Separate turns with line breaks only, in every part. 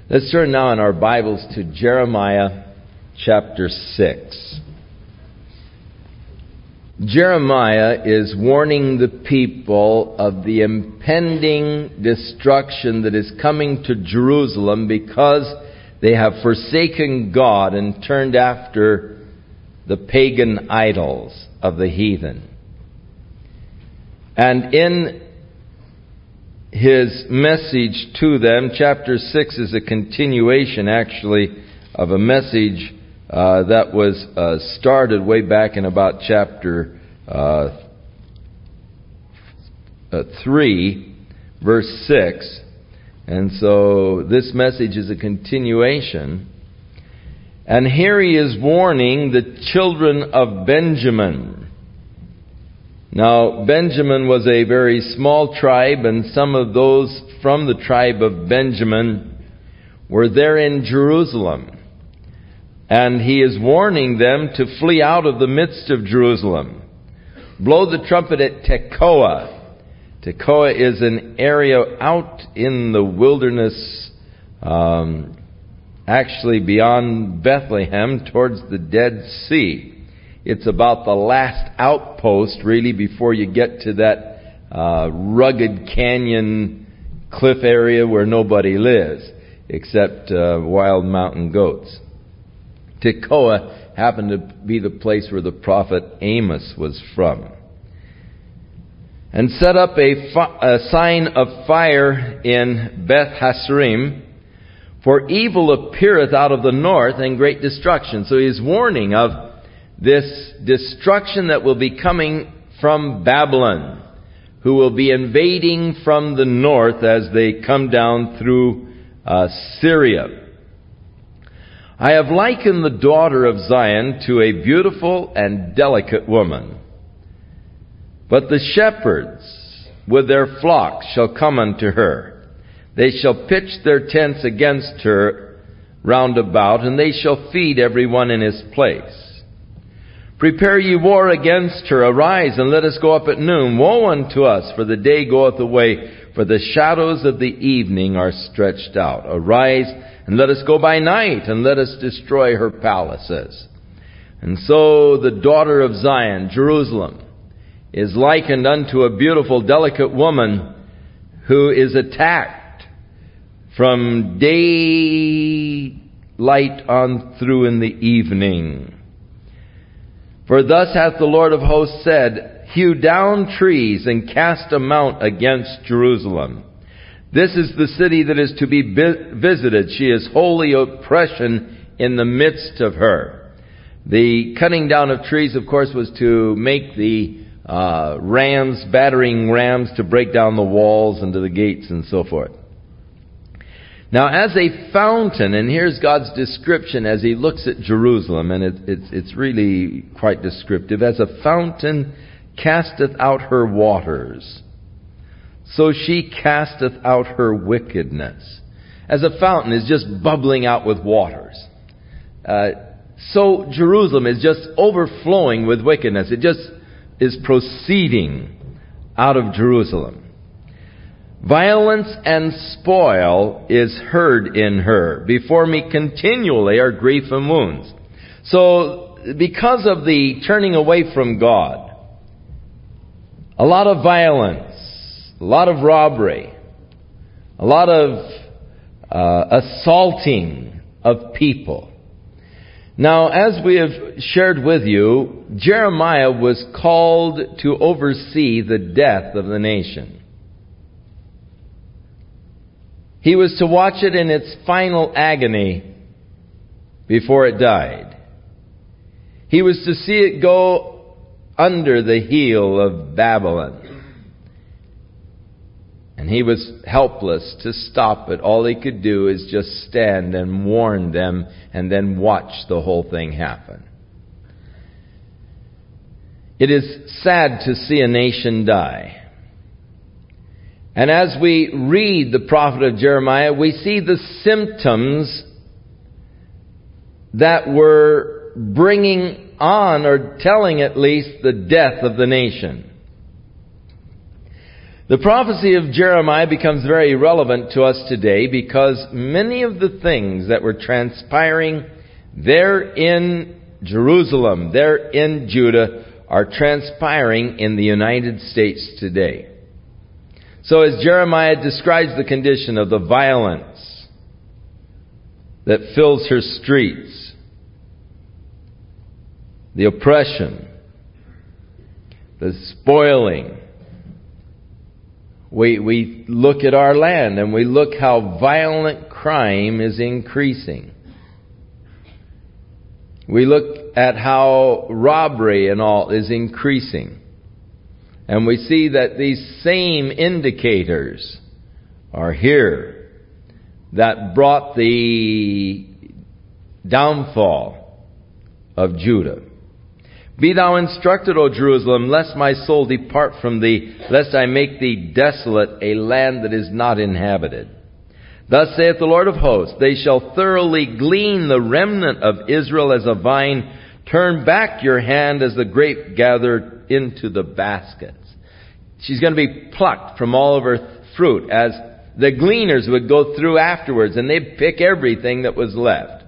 Let's turn now in our Bibles to Jeremiah chapter 6. Jeremiah is warning the people of the impending destruction that is coming to Jerusalem because they have forsaken God and turned after the pagan idols of the heathen. And in his message to them, chapter 6 is a continuation, actually, of a message that was started way back in about chapter 3, verse 6. And so this message is a continuation. And here he is warning the children of Benjamin. Now, Benjamin was a very small tribe, and some of those from the tribe of Benjamin were there in Jerusalem. And he is warning them to flee out of the midst of Jerusalem. Blow the trumpet at Tekoa. Tekoa is an area out in the wilderness, actually beyond Bethlehem, towards the Dead Sea. It's about the last outpost, really, before you get to that rugged canyon cliff area where nobody lives, except wild mountain goats. Tekoa happened to be the place where the prophet Amos was from. And set up a sign of fire in Beth Hasrim, for evil appeareth out of the north and great destruction. So he is warning of this destruction that will be coming from Babylon, who will be invading from the north as they come down through Syria. I have likened the daughter of Zion to a beautiful and delicate woman. But the shepherds with their flocks shall come unto her. They shall pitch their tents against her round about, and they shall feed every one in his place. Prepare ye war against her. Arise, and let us go up at noon. Woe unto us, for the day goeth away, for the shadows of the evening are stretched out. Arise, and let us go by night, and let us destroy her palaces. And so the daughter of Zion, Jerusalem, is likened unto a beautiful, delicate woman who is attacked from daylight on through in the evening. For thus hath the Lord of hosts said, Hew down trees and cast a mount against Jerusalem. This is the city that is to be visited. She is holy oppression in the midst of her. The cutting down of trees, of course, was to make the battering rams to break down the walls and to the gates and so forth. Now, as a fountain, and here's God's description as he looks at Jerusalem, and it's really quite descriptive. As a fountain casteth out her waters, so she casteth out her wickedness. As a fountain is just bubbling out with waters. So Jerusalem is just overflowing with wickedness. It just is proceeding out of Jerusalem. Violence and spoil is heard in her. Before me continually are grief and wounds. So, because of the turning away from God, a lot of violence, a lot of robbery, a lot of assaulting of people. Now, as we have shared with you, Jeremiah was called to oversee the death of the nation. He was to watch it in its final agony before it died. He was to see it go under the heel of Babylon. And he was helpless to stop it. All he could do is just stand and warn them and then watch the whole thing happen. It is sad to see a nation die. And as we read the prophet of Jeremiah, we see the symptoms that were bringing on, or telling at least, the death of the nation. The prophecy of Jeremiah becomes very relevant to us today because many of the things that were transpiring there in Jerusalem, there in Judah, are transpiring in the United States today. So as Jeremiah describes the condition of the violence that fills her streets, the oppression, the spoiling, we look at our land and we look how violent crime is increasing. We look at how robbery and all is increasing. And we see that these same indicators are here that brought the downfall of Judah. Be thou instructed, O Jerusalem, lest my soul depart from thee, lest I make thee desolate, a land that is not inhabited. Thus saith the Lord of hosts, they shall thoroughly glean the remnant of Israel as a vine. Turn back your hand as the grape gathered into the baskets. She's going to be plucked from all of her fruit as the gleaners would go through afterwards, and they'd pick everything that was left.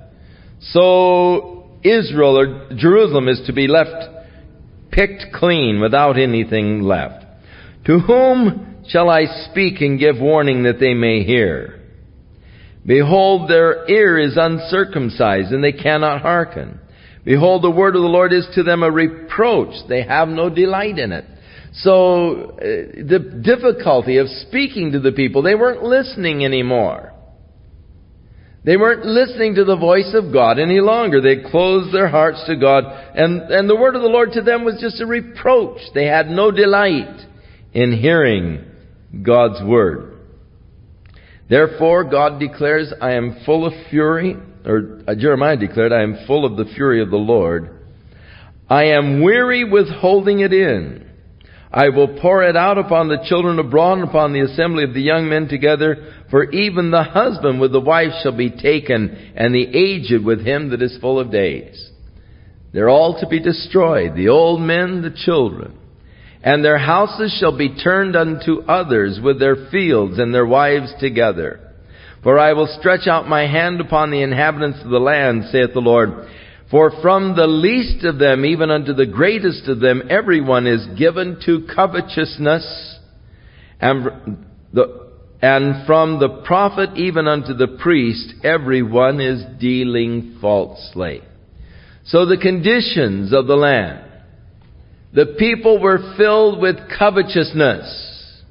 So Israel, or Jerusalem, is to be left picked clean without anything left. To whom shall I speak and give warning that they may hear? Behold, their ear is uncircumcised, and they cannot hearken. Behold, the word of the Lord is to them a reproach. They have no delight in it. So the difficulty of speaking to the people, they weren't listening anymore. They weren't listening to the voice of God any longer. They closed their hearts to God, and the word of the Lord to them was just a reproach. They had no delight in hearing God's word. Therefore, God declares, I am full of fury, or Jeremiah declared, I am full of the fury of the Lord. I am weary with holding it in. I will pour it out upon the children abroad and upon the assembly of the young men together, for even the husband with the wife shall be taken, and the aged with him that is full of days. They're all to be destroyed, the old men, the children. And their houses shall be turned unto others with their fields and their wives together. For I will stretch out my hand upon the inhabitants of the land, saith the Lord. For from the least of them, even unto the greatest of them, everyone is given to covetousness. And from the prophet even unto the priest, everyone is dealing falsely. So the conditions of the land. The people were filled with covetousness.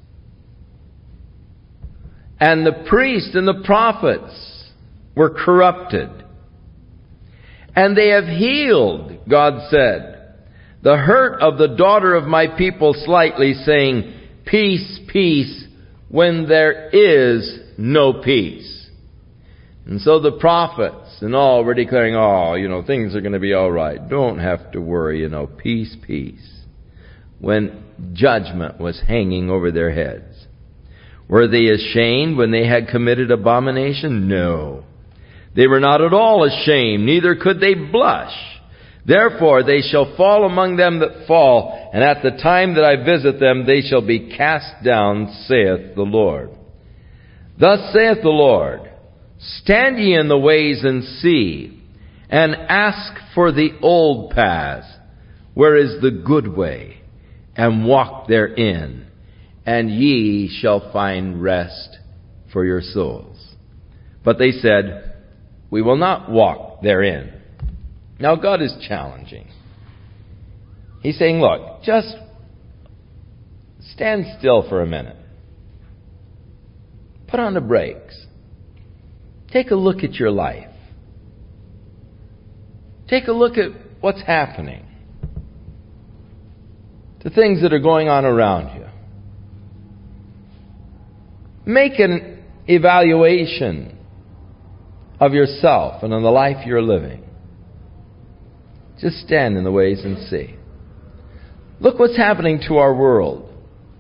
And the priests and the prophets were corrupted. And they have healed, God said, the hurt of the daughter of my people slightly, saying, peace, peace, when there is no peace. And so the prophets and all were declaring, things are going to be all right. Don't have to worry, peace, peace. When judgment was hanging over their heads. Were they ashamed when they had committed abomination? No. They were not at all ashamed, neither could they blush. Therefore they shall fall among them that fall, and at the time that I visit them they shall be cast down, saith the Lord. Thus saith the Lord, stand ye in the ways and see, and ask for the old paths, where is the good way, and walk therein, and ye shall find rest for your souls. But they said, we will not walk therein. Now God is challenging. He's saying, look, just stand still for a minute. Put on the brakes. Take a look at your life. Take a look at what's happening. The things that are going on around you. Make an evaluation of yourself and on the life you're living. Just stand in the ways and see. Look what's happening to our world.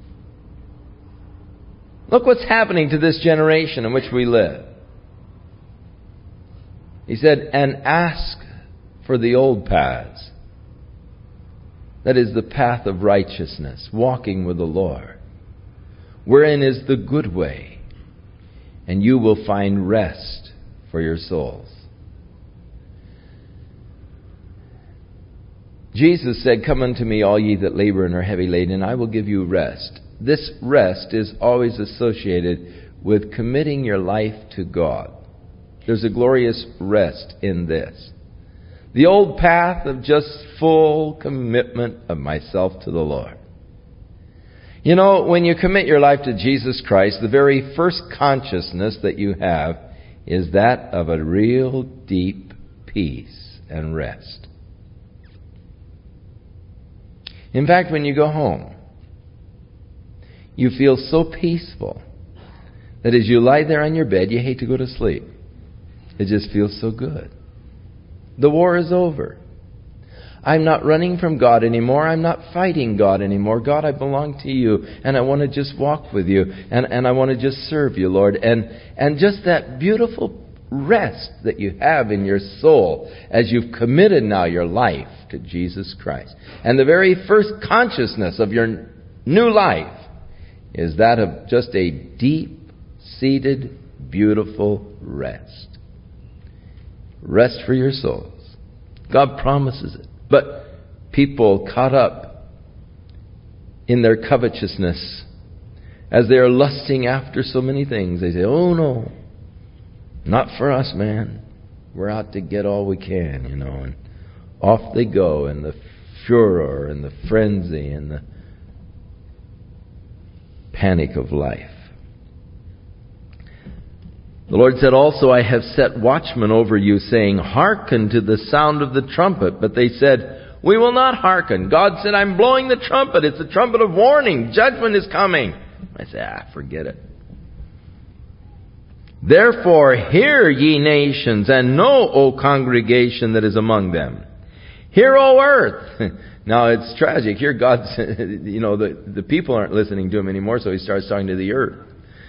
Look what's happening to this generation in which we live. He said, and ask for the old paths. That is the path of righteousness, walking with the Lord. wherein is the good way, and you will find rest for your souls. Jesus said, "Come unto me, all ye that labor and are heavy laden, and I will give you rest." This rest is always associated with committing your life to God. There's a glorious rest in this. The old path of just full commitment of myself to the Lord. You know, when you commit your life to Jesus Christ, the very first consciousness that you have is that of a real deep peace and rest. In fact, when you go home, you feel so peaceful that as you lie there on your bed, you hate to go to sleep. It just feels so good. The war is over. I'm not running from God anymore. I'm not fighting God anymore. God, I belong to you, and I want to just walk with you, and I want to just serve you, Lord. And just that beautiful rest that you have in your soul as you've committed now your life to Jesus Christ. And the very first consciousness of your new life is that of just a deep-seated, beautiful rest. Rest for your souls. God promises it. But people caught up in their covetousness, as they are lusting after so many things, they say, "Oh no, not for us, man. We're out to get all we can, you know." And off they go in the furor and the frenzy and the panic of life. The Lord said also, "I have set watchmen over you, saying, hearken to the sound of the trumpet." But they said, "We will not hearken." God said, "I'm blowing the trumpet. It's a trumpet of warning. Judgment is coming." I said, forget it. "Therefore hear, ye nations, and know, O congregation that is among them. Hear, O earth." Now it's tragic. Here God, the people aren't listening to him anymore, so he starts talking to the earth.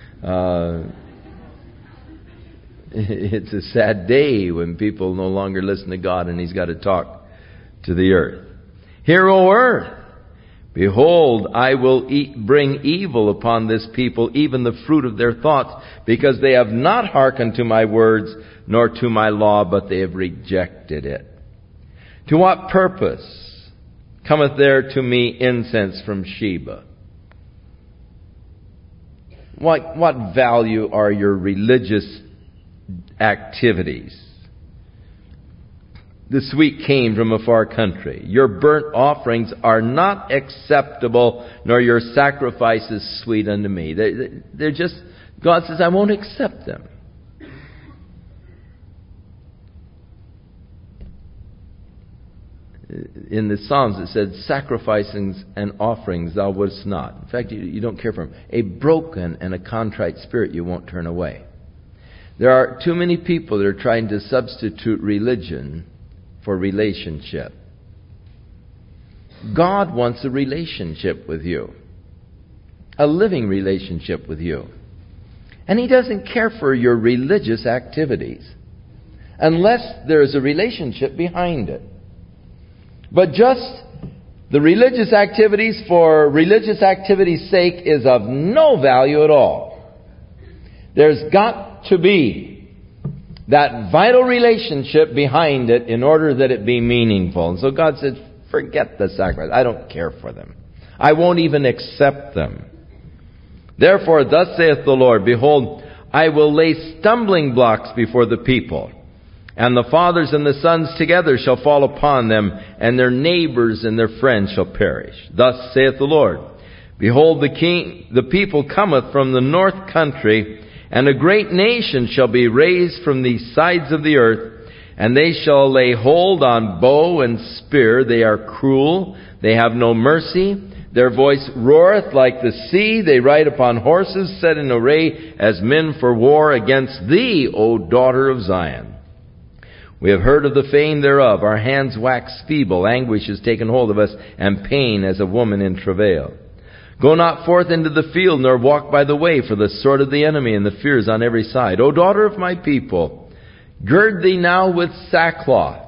It's a sad day when people no longer listen to God and he's got to talk to the earth. "Hear, O earth, behold, I will bring evil upon this people, even the fruit of their thoughts, because they have not hearkened to my words, nor to my law, but they have rejected it. To what purpose cometh there to me incense from Sheba?" What value are your religious activities? "The sweet cane from a far country. Your burnt offerings are not acceptable, nor your sacrifices sweet unto me." They're just, God says, I won't accept them. In the Psalms it said, "Sacrificings and offerings thou wouldst not." In fact, you don't care for them. "A broken and a contrite spirit you won't turn away." There are too many people that are trying to substitute religion for relationship. God wants a relationship with you. A living relationship with you. And He doesn't care for your religious activities unless there is a relationship behind it. But just the religious activities for religious activity's sake is of no value at all. There's got to be that vital relationship behind it in order that it be meaningful. And so God said, forget the sacrifice. I don't care for them. I won't even accept them. "Therefore, thus saith the Lord, behold, I will lay stumbling blocks before the people, and the fathers and the sons together shall fall upon them, and their neighbors and their friends shall perish. Thus saith the Lord, behold, the people cometh from the north country, and a great nation shall be raised from the sides of the earth, and they shall lay hold on bow and spear. They are cruel, they have no mercy. Their voice roareth like the sea. They ride upon horses set in array as men for war against thee, O daughter of Zion. We have heard of the fame thereof. Our hands wax feeble. Anguish has taken hold of us, and pain as a woman in travail. Go not forth into the field, nor walk by the way, for the sword of the enemy and the fears on every side. O daughter of my people, gird thee now with sackcloth,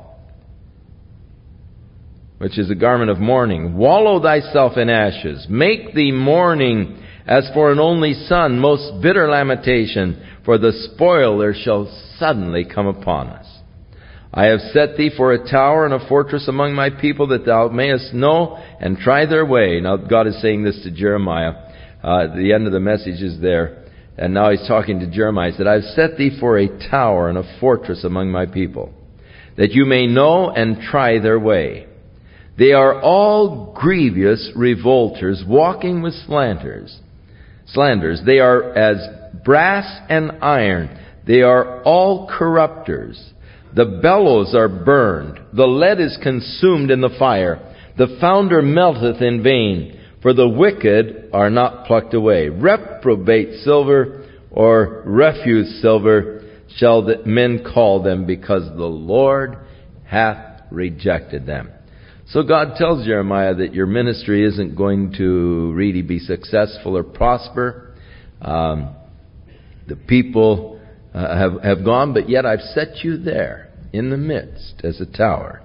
which is a garment of mourning. Wallow thyself in ashes. Make thee mourning As for an only son, most bitter lamentation, for the spoiler shall suddenly come upon us. I have set thee for a tower and a fortress among my people, that thou mayest know and try their way. Now God is saying this to Jeremiah. The end of the message is there. And now he's talking to Jeremiah. He said, I've set thee for a tower and a fortress among my people, that you may know and try their way. They are all grievous revolters, walking with slanders. They are as brass and iron. They are all corrupters. The bellows are burned. The lead is consumed in the fire. The founder melteth in vain. For the wicked are not plucked away. Reprobate silver or refuse silver shall the men call them, because the Lord hath rejected them. So God tells Jeremiah that your ministry isn't going to really be successful or prosper. The people have gone, but yet I've set you there in the midst as a tower.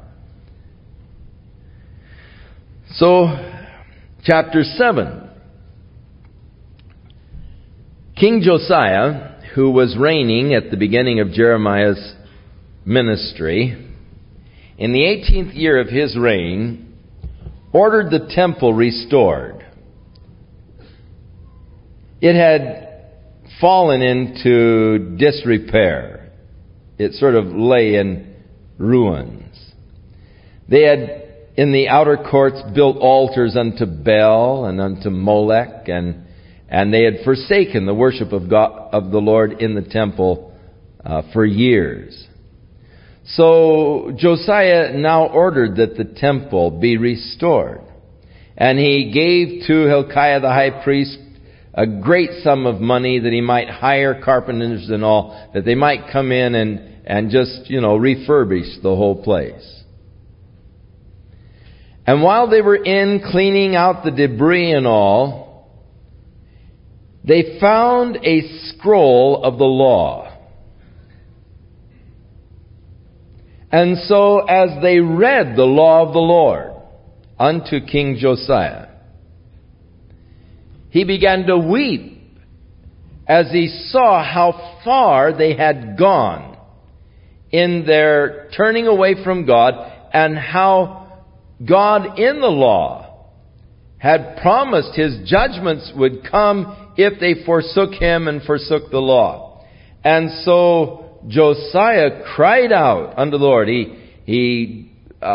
So, chapter 7. King Josiah, who was reigning at the beginning of Jeremiah's ministry, in the 18th year of his reign, ordered the temple restored. It had fallen into disrepair. It sort of lay in ruins. They had, in the outer courts, built altars unto Baal and unto Molech, and they had forsaken the worship of God, of the Lord in the temple for years. So Josiah now ordered that the temple be restored. And he gave to Hilkiah the high priest a great sum of money that he might hire carpenters and all, that they might come in and just, refurbish the whole place. And while they were in cleaning out the debris and all, they found a scroll of the law. And so as they read the law of the Lord unto King Josiah, he began to weep as he saw how far they had gone in their turning away from God, and how God in the law had promised His judgments would come if they forsook Him and forsook the law. And so Josiah cried out unto the Lord. He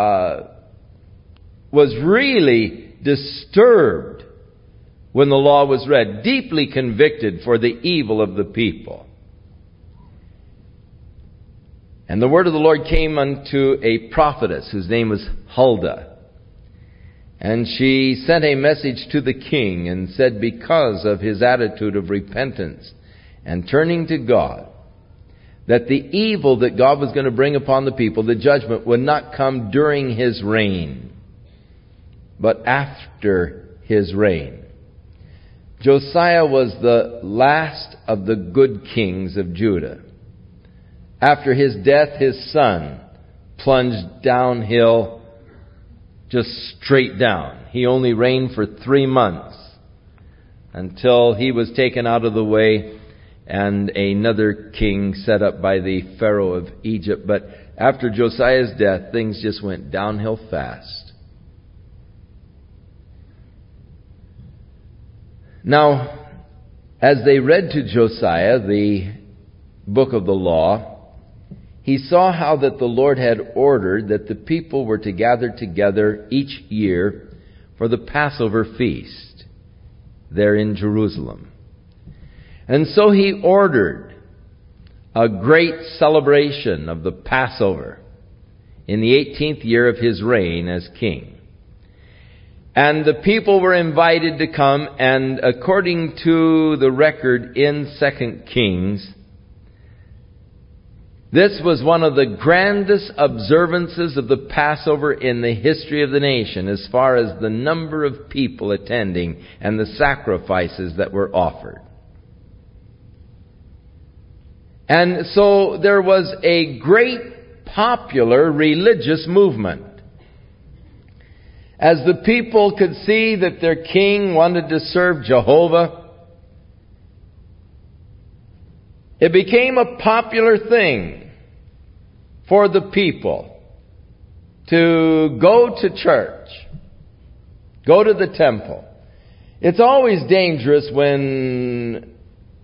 was really disturbed when the law was read, deeply convicted for the evil of the people. And the word of the Lord came unto a prophetess whose name was Huldah. And she sent a message to the king and said, because of his attitude of repentance and turning to God, that the evil that God was going to bring upon the people, the judgment, would not come during his reign, but after his reign. Josiah was the last of the good kings of Judah. After his death, his son plunged downhill, just straight down. He only reigned for 3 months until he was taken out of the way and another king set up by the Pharaoh of Egypt. But after Josiah's death, things just went downhill fast. Now, as they read to Josiah the book of the law, he saw how that the Lord had ordered that the people were to gather together each year for the Passover feast there in Jerusalem. And so he ordered a great celebration of the Passover in the 18th year of his reign as king. And the people were invited to come, and according to the record in 2 Kings, this was one of the grandest observances of the Passover in the history of the nation, as far as the number of people attending and the sacrifices that were offered. And so there was a great popular religious movement. As the people could see that their king wanted to serve Jehovah, It became a popular thing for the people to go to church, go to the temple. It's always dangerous when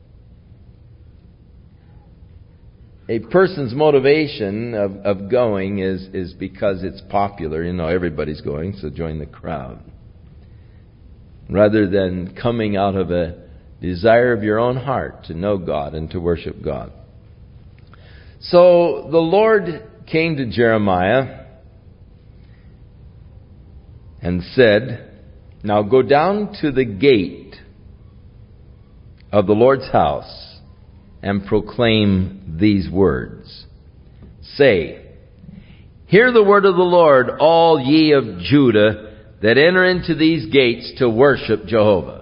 a person's motivation of going is because it's popular. You know, everybody's going, so join the crowd. Rather than coming out of a desire of your own heart to know God and to worship God. So the Lord came to Jeremiah and said, "Now go down to the gate of the Lord's house and proclaim these words. Say, hear the word of the Lord, all ye of Judah that enter into these gates to worship Jehovah."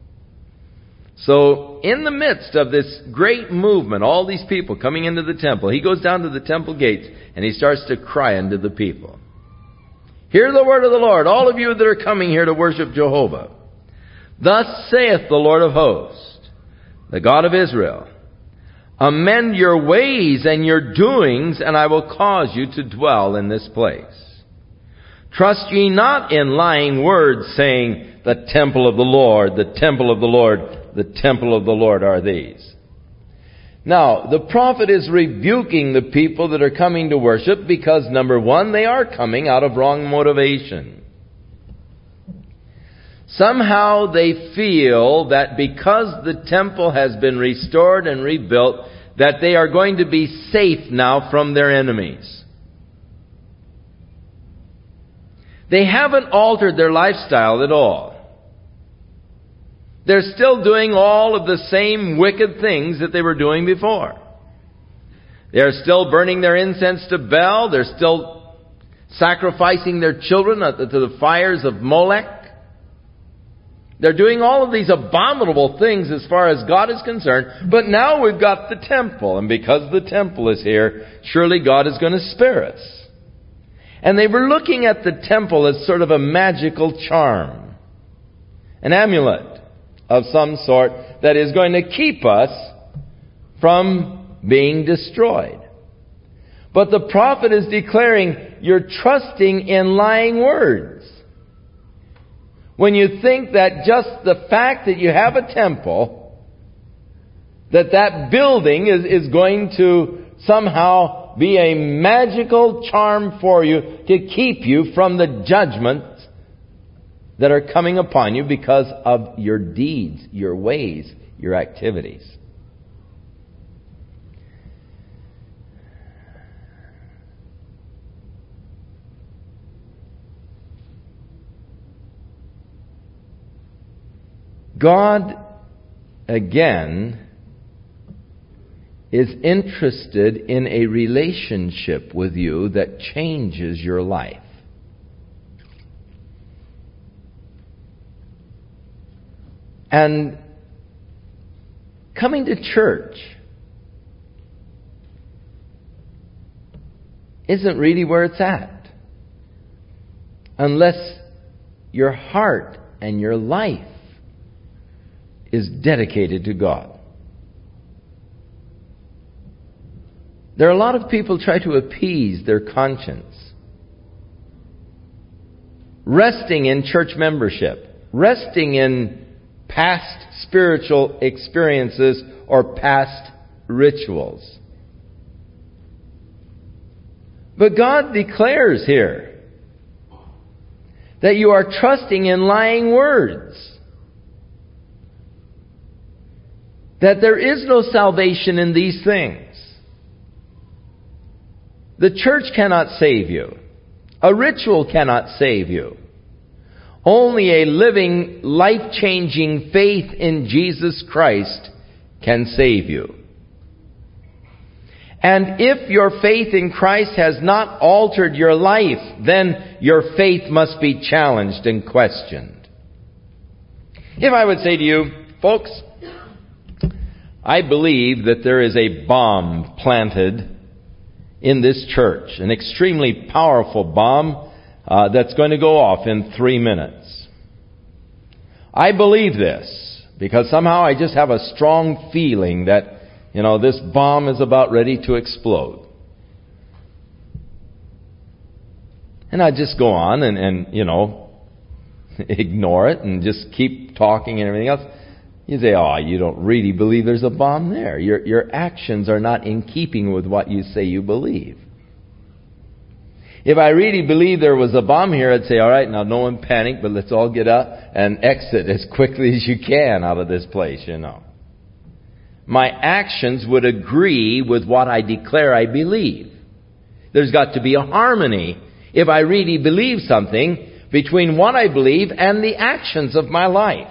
So, in the midst of this great movement, all these people coming into the temple, he goes down to the temple gates and he starts to cry unto the people. "Hear the word of the Lord, all of you that are coming here to worship Jehovah. Thus saith the Lord of hosts, the God of Israel, amend your ways and your doings, and I will cause you to dwell in this place. Trust ye not in lying words, saying, the temple of the Lord, the temple of the Lord, the temple of the Lord are these." Now, the prophet is rebuking the people that are coming to worship because, number one, they are coming out of wrong motivation. Somehow they feel that because the temple has been restored and rebuilt, that they are going to be safe now from their enemies. They haven't altered their lifestyle at all. They're still doing all of the same wicked things that they were doing before. They're still burning their incense to Baal. They're still sacrificing their children to the fires of Molech. They're doing all of these abominable things as far as God is concerned. But now we've got the temple. And because the temple is here, surely God is going to spare us. And they were looking at the temple as sort of a magical charm. An amulet of some sort that is going to keep us from being destroyed. But the prophet is declaring, you're trusting in lying words. When you think that just the fact that you have a temple, that building is going to somehow be a magical charm for you to keep you from the judgments that are coming upon you because of your deeds, your ways, your activities. God, again, is interested in a relationship with you that changes your life. And coming to church isn't really where it's at, unless your heart and your life is dedicated to God. There are a lot of people try to appease their conscience, resting in church membership, resting in past spiritual experiences or past rituals. But God declares here that you are trusting in lying words. That there is no salvation in these things. The church cannot save you. A ritual cannot save you. Only a living, life-changing faith in Jesus Christ can save you. And if your faith in Christ has not altered your life, then your faith must be challenged and questioned. If I would say to you, folks, I believe that there is a bomb planted in this church, an extremely powerful bomb that's going to go off in 3 minutes. I believe this because somehow I just have a strong feeling that This bomb is about ready to explode. And I just go on and ignore it and just keep talking and everything else. You say, you don't really believe there's a bomb there. Your actions are not in keeping with what you say you believe. If I really believed there was a bomb here, I'd say, all right, now no one panic, but let's all get up and exit as quickly as you can out of this place, My actions would agree with what I declare I believe. There's got to be a harmony, if I really believe something, between what I believe and the actions of my life.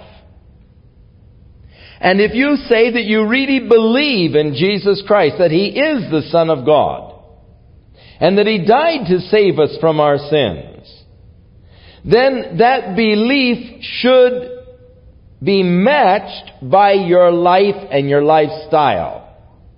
And if you say that you really believe in Jesus Christ, that He is the Son of God, and that He died to save us from our sins, then that belief should be matched by your life and your lifestyle.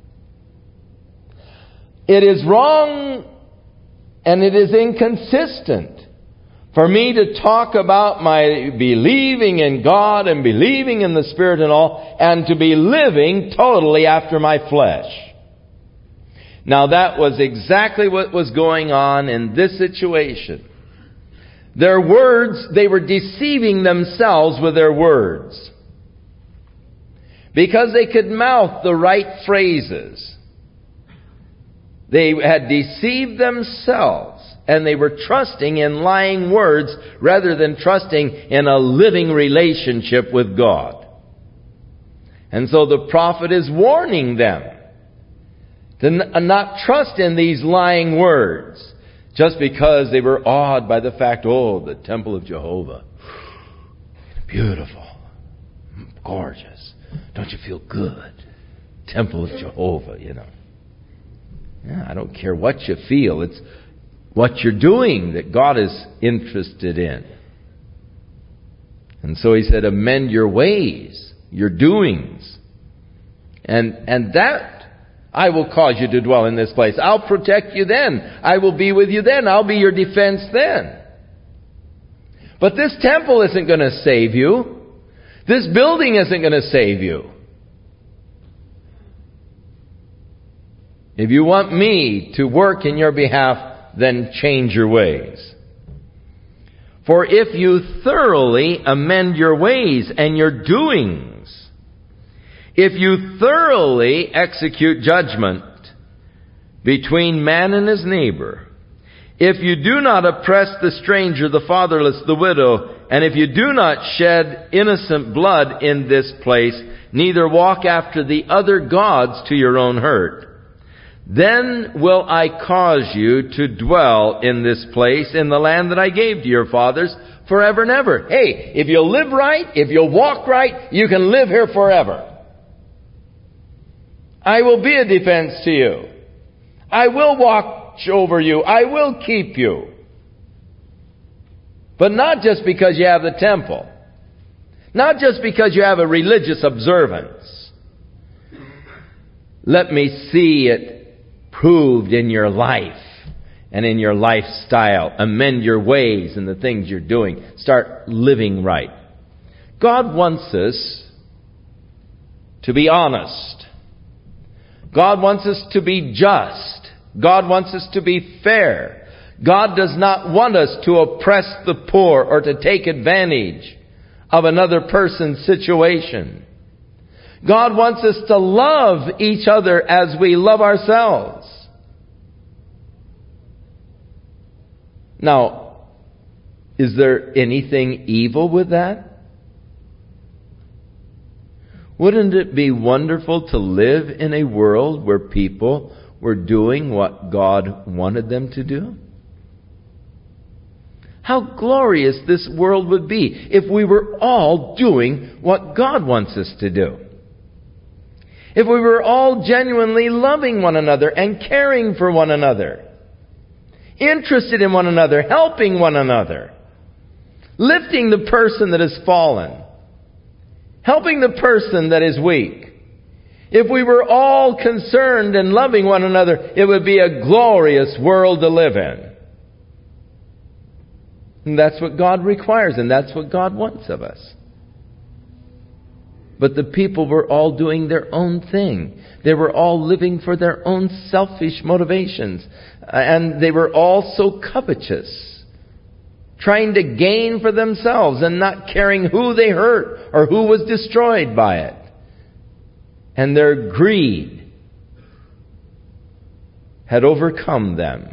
It is wrong and it is inconsistent for me to talk about my believing in God and believing in the Spirit and all, and to be living totally after my flesh. Now that was exactly what was going on in this situation. Their words, they were deceiving themselves with their words. Because they could mouth the right phrases. They had deceived themselves, and they were trusting in lying words rather than trusting in a living relationship with God. And so the prophet is warning them to not trust in these lying words just because they were awed by the fact, the temple of Jehovah, beautiful, gorgeous, don't you feel good? Temple of Jehovah, Yeah, I don't care what you feel. It's what you're doing that God is interested in. And so He said, amend your ways, your doings. And that I will cause you to dwell in this place. I'll protect you then. I will be with you then. I'll be your defense then. But this temple isn't going to save you. This building isn't going to save you. If you want me to work in your behalf, then change your ways. For if you thoroughly amend your ways and your doings, if you thoroughly execute judgment between man and his neighbor, if you do not oppress the stranger, the fatherless, the widow, and if you do not shed innocent blood in this place, neither walk after the other gods to your own hurt, then will I cause you to dwell in this place, in the land that I gave to your fathers, forever and ever. Hey, if you'll live right, if you'll walk right, you can live here forever. I will be a defense to you. I will watch over you. I will keep you. But not just because you have the temple. Not just because you have a religious observance. Let me see it proved in your life and in your lifestyle. Amend your ways and the things you're doing. Start living right. God wants us to be honest. God wants us to be just. God wants us to be fair. God does not want us to oppress the poor or to take advantage of another person's situation. God wants us to love each other as we love ourselves. Now, is there anything evil with that? Wouldn't it be wonderful to live in a world where people were doing what God wanted them to do? How glorious this world would be if we were all doing what God wants us to do. If we were all genuinely loving one another and caring for one another, interested in one another, helping one another, lifting the person that has fallen, helping the person that is weak. If we were all concerned and loving one another, it would be a glorious world to live in. And that's what God requires, and that's what God wants of us. But the people were all doing their own thing. They were all living for their own selfish motivations. And they were all so covetous, trying to gain for themselves and not caring who they hurt or who was destroyed by it. And their greed had overcome them.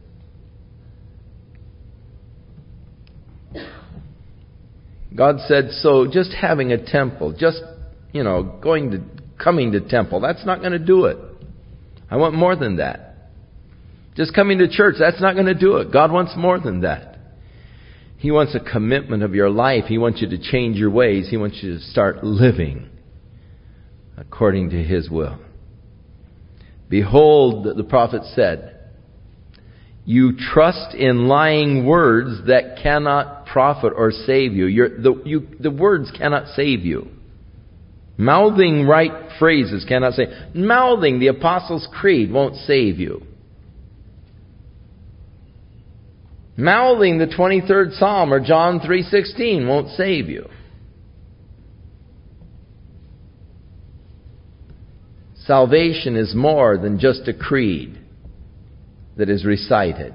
God said, so just having a temple, just, coming to temple, that's not going to do it. I want more than that. Just coming to church, that's not going to do it. God wants more than that. He wants a commitment of your life. He wants you to change your ways. He wants you to start living according to His will. Behold, the prophet said, you trust in lying words that cannot profit or save you. The words cannot save you. Mouthing right phrases cannot save. Mouthing the Apostles' Creed won't save you. Mouthing the 23rd Psalm or John 3:16 won't save you. Salvation is more than just a creed that is recited.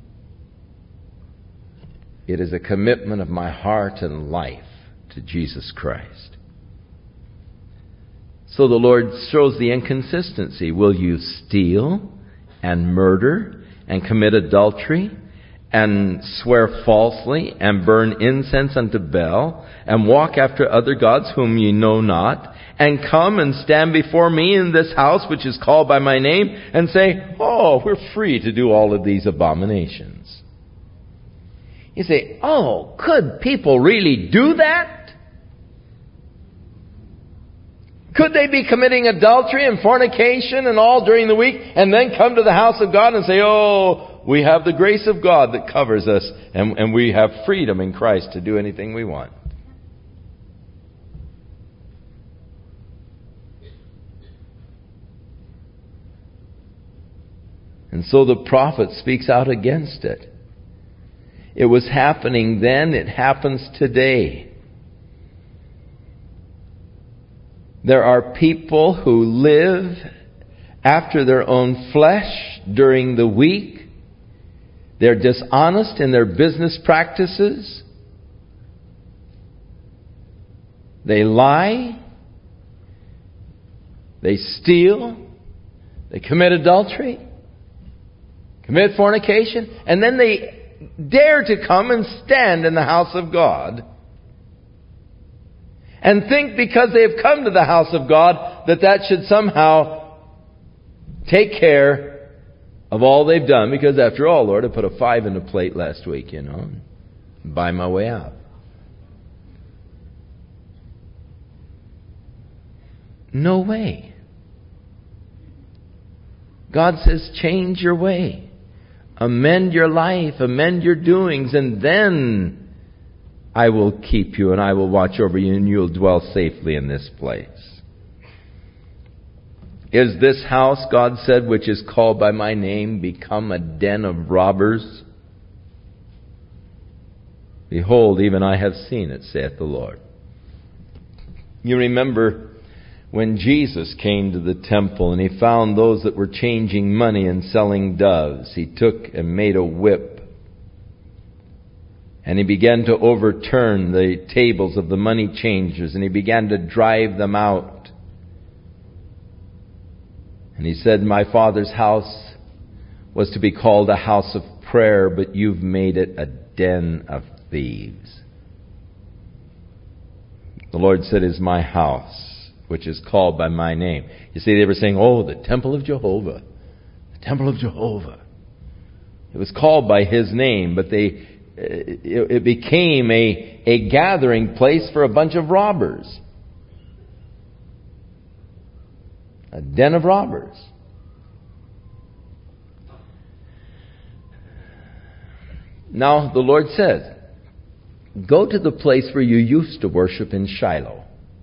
It is a commitment of my heart and life to Jesus Christ. So the Lord shows the inconsistency. Will you steal and murder and commit adultery and swear falsely and burn incense unto Baal and walk after other gods whom ye know not, and come and stand before me in this house which is called by my name and say, oh, we're free to do all of these abominations? You say, oh, could people really do that? Could they be committing adultery and fornication and all during the week and then come to the house of God and say, oh, we have the grace of God that covers us and we have freedom in Christ to do anything we want? And so the prophet speaks out against it. It was happening then, it happens today. There are people who live after their own flesh during the week. They're dishonest in their business practices. They lie. They steal. They commit adultery. Commit fornication. And then they dare to come and stand in the house of God and think because they have come to the house of God that should somehow take care of all they've done. Because after all, Lord, I put a 5 in the plate last week, and buy my way out. No way. God says, change your way. Amend your life, amend your doings, and then I will keep you and I will watch over you and you'll dwell safely in this place. Is this house, God said, which is called by my name, become a den of robbers? Behold, even I have seen it, saith the Lord. You remember when Jesus came to the temple and He found those that were changing money and selling doves, He took and made a whip. And He began to overturn the tables of the money changers, and He began to drive them out. And He said, my Father's house was to be called a house of prayer, but you've made it a den of thieves. The Lord said, is my house, which is called by my name. You see, they were saying, oh, the temple of Jehovah. The temple of Jehovah. It was called by His name, but it became a gathering place for a bunch of robbers. A den of robbers. Now, the Lord says, go to the place where you used to worship in Shiloh.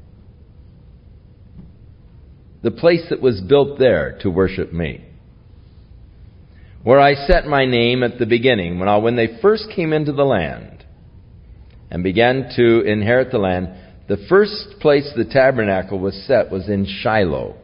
The place that was built there to worship me. Where I set my name at the beginning, when they first came into the land and began to inherit the land, the first place the tabernacle was set was in Shiloh.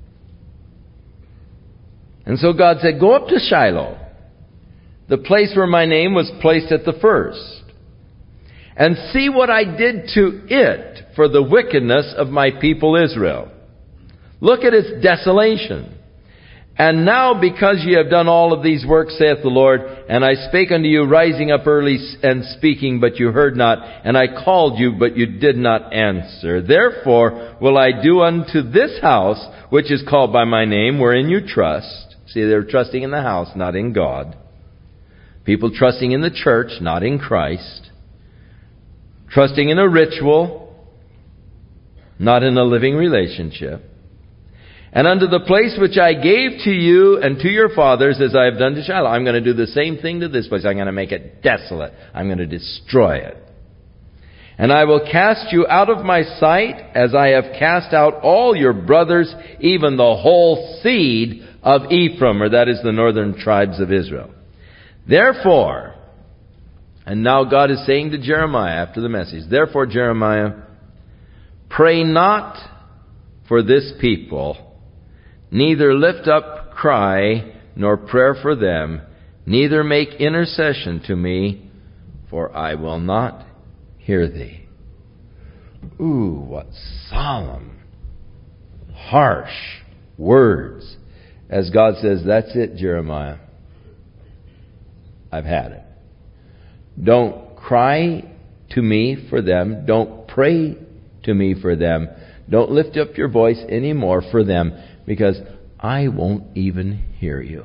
And so God said, go up to Shiloh, the place where my name was placed at the first, and see what I did to it for the wickedness of my people Israel. Look at its desolation. And now because ye have done all of these works, saith the Lord, and I spake unto you, rising up early and speaking, but you heard not, and I called you, but you did not answer. Therefore will I do unto this house, which is called by my name, wherein you trust. See, they're trusting in the house, not in God. People trusting in the church, not in Christ. Trusting in a ritual, not in a living relationship. And unto the place which I gave to you and to your fathers, as I have done to Shiloh. I'm going to do the same thing to this place. I'm going to make it desolate. I'm going to destroy it. And I will cast you out of my sight, as I have cast out all your brothers, even the whole seed of Ephraim, or that is the northern tribes of Israel. Therefore, and now God is saying to Jeremiah after the message, therefore, Jeremiah, pray not for this people, neither lift up cry nor prayer for them, neither make intercession to me, for I will not hear thee. Ooh, what solemn, harsh words. As God says, that's it, Jeremiah. I've had it. Don't cry to me for them. Don't pray to me for them. Don't lift up your voice anymore for them, because I won't even hear you.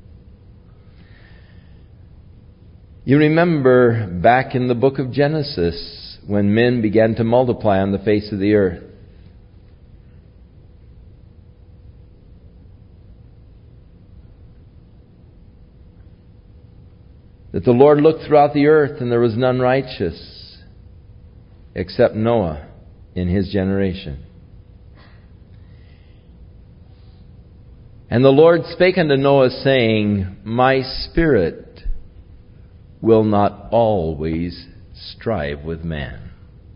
You remember back in the book of Genesis, when men began to multiply on the face of the earth. That the Lord looked throughout the earth and there was none righteous except Noah in his generation. And the Lord spake unto Noah, saying, my spirit will not always strive with man.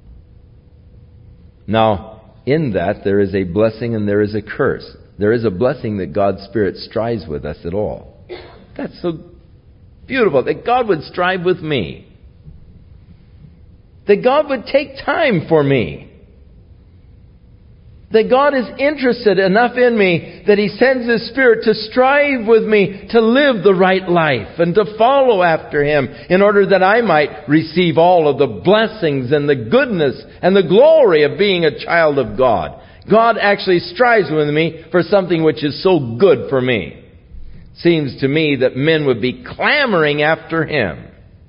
Now, in that there is a blessing and there is a curse. There is a blessing that God's Spirit strives with us at all. That's so beautiful, that God would strive with me. That God would take time for me. That God is interested enough in me that He sends His Spirit to strive with me to live the right life and to follow after Him in order that I might receive all of the blessings and the goodness and the glory of being a child of God. God actually strives with me for something which is so good for me. Seems to me that men would be clamoring after Him.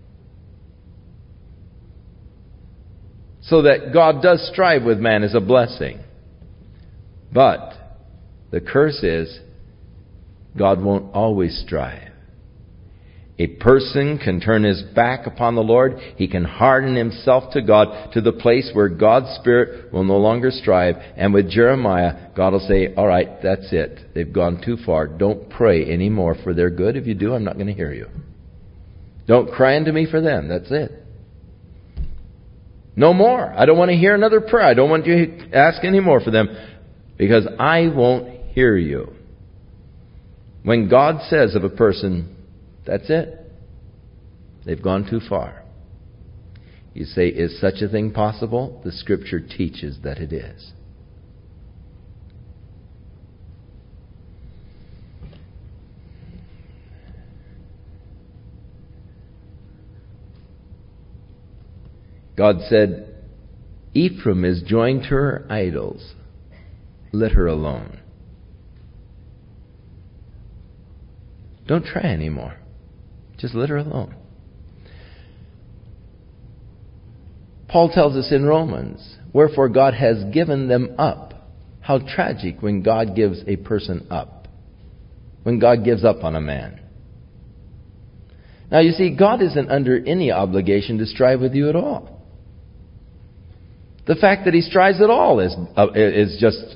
So that God does strive with man is a blessing. But the curse is, God won't always strive. A person can turn his back upon the Lord. He can harden himself to God to the place where God's Spirit will no longer strive. And with Jeremiah, God will say, all right, that's it. They've gone too far. Don't pray anymore for their good. If you do, I'm not going to hear you. Don't cry unto me for them. That's it. No more. I don't want to hear another prayer. I don't want you to ask any more for them, because I won't hear you. When God says of a person, that's it. They've gone too far. You say, is such a thing possible? The Scripture teaches that it is. God said, Ephraim is joined to her idols. Let her alone. Don't try anymore. Just let her alone. Paul tells us in Romans, wherefore God has given them up. How tragic when God gives a person up. When God gives up on a man. Now you see, God isn't under any obligation to strive with you at all. The fact that He strives at all is just,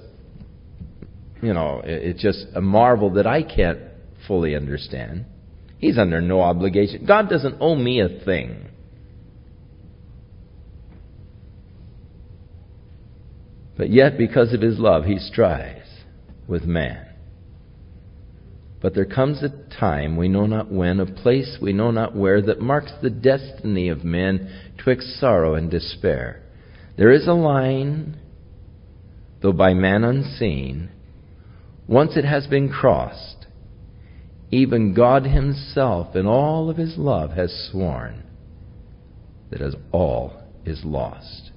it's just a marvel that I can't fully understand. He's under no obligation. God doesn't owe me a thing. But yet, because of His love, He strives with man. But there comes a time, we know not when, a place we know not where, that marks the destiny of men twixt sorrow and despair. There is a line, though by man unseen. Once it has been crossed, even God Himself in all of His love has sworn that as all is lost.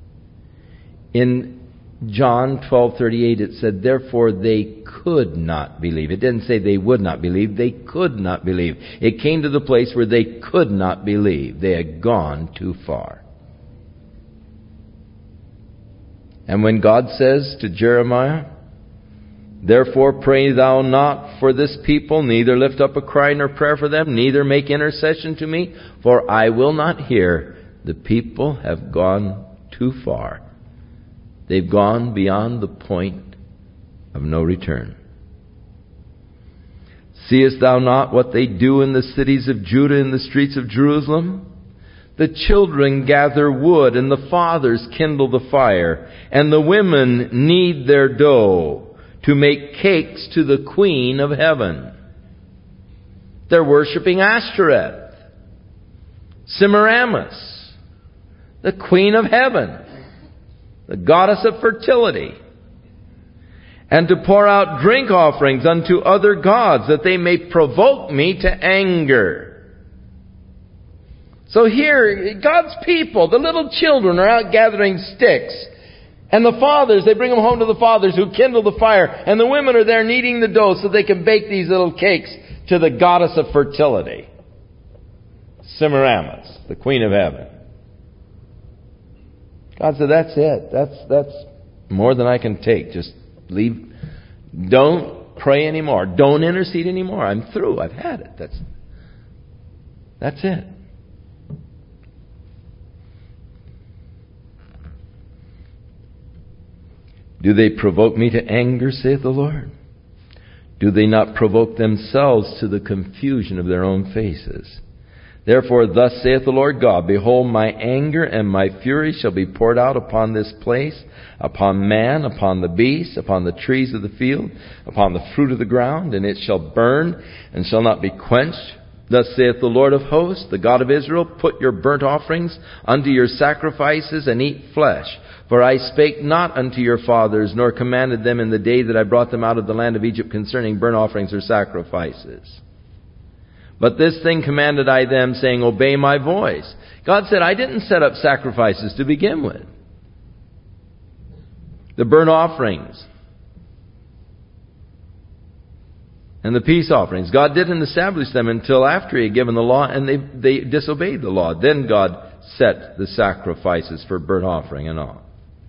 In John 12:38 it said, therefore they could not believe. It didn't say they would not believe. They could not believe. It came to the place where they could not believe. They had gone too far. And when God says to Jeremiah, therefore pray thou not for this people, neither lift up a cry nor prayer for them, neither make intercession to me, for I will not hear. The people have gone too far. They've gone beyond the point of no return. Seest thou not what they do in the cities of Judah, in the streets of Jerusalem? The children gather wood, and the fathers kindle the fire, and the women knead their dough to make cakes to the Queen of Heaven. They're worshiping Ashtoreth, Semiramis, the Queen of Heaven, the goddess of fertility, and to pour out drink offerings unto other gods, that they may provoke me to anger. So here, God's people, the little children, are out gathering sticks. And the fathers, they bring them home to the fathers who kindle the fire. And the women are there kneading the dough so they can bake these little cakes to the goddess of fertility, Semiramis, the Queen of Heaven. God said, that's it. That's more than I can take. Just leave. Don't pray anymore. Don't intercede anymore. I'm through. I've had it. That's it. Do they provoke me to anger, saith the Lord? Do they not provoke themselves to the confusion of their own faces? Therefore, thus saith the Lord God, behold, my anger and my fury shall be poured out upon this place, upon man, upon the beast, upon the trees of the field, upon the fruit of the ground, and it shall burn and shall not be quenched. Thus saith the Lord of hosts, the God of Israel, put your burnt offerings unto your sacrifices, and eat flesh. For I spake not unto your fathers, nor commanded them in the day that I brought them out of the land of Egypt concerning burnt offerings or sacrifices. But this thing commanded I them, saying, obey my voice. God said, I didn't set up sacrifices to begin with. The burnt offerings and the peace offerings, God didn't establish them until after He had given the law, and they disobeyed the law. Then God set the sacrifices for burnt offering and all.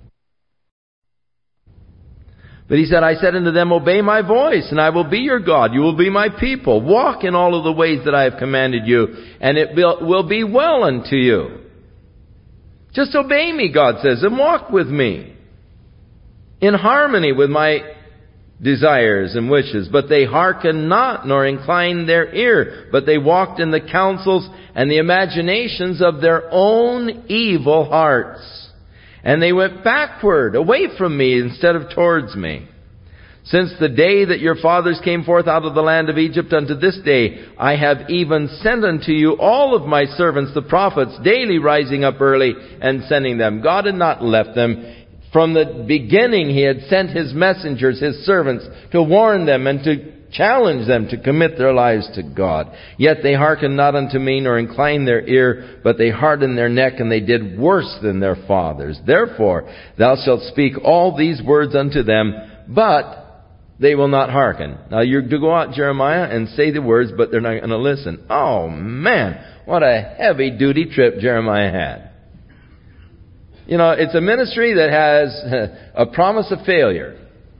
But He said, I said unto them, obey my voice, and I will be your God. You will be my people. Walk in all of the ways that I have commanded you, and it will be well unto you. Just obey me, God says, and walk with me in harmony with my desires and wishes. But they hearkened not, nor inclined their ear, but they walked in the counsels and the imaginations of their own evil hearts. And they went backward, away from me, instead of towards me. Since the day that your fathers came forth out of the land of Egypt unto this day, I have even sent unto you all of my servants, the prophets, daily rising up early and sending them. God had not left them. From the beginning, He had sent His messengers, His servants, to warn them and to challenge them to commit their lives to God. Yet they hearkened not unto me, nor inclined their ear, but they hardened their neck, and they did worse than their fathers. Therefore thou shalt speak all these words unto them, but they will not hearken. Now you're to go out, Jeremiah, and say the words, but they're not going to listen. Oh man, what a heavy duty trip Jeremiah had. You know, it's a ministry that has a promise of failure.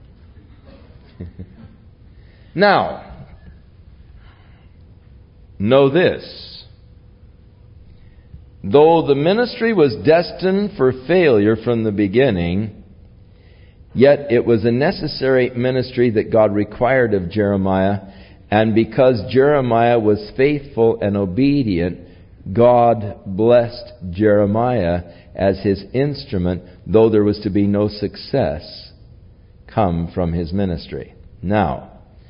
Now, know this. Though the ministry was destined for failure from the beginning, yet it was a necessary ministry that God required of Jeremiah. And because Jeremiah was faithful and obedient, God blessed Jeremiah as his instrument, though there was to be no success come from his ministry. Now,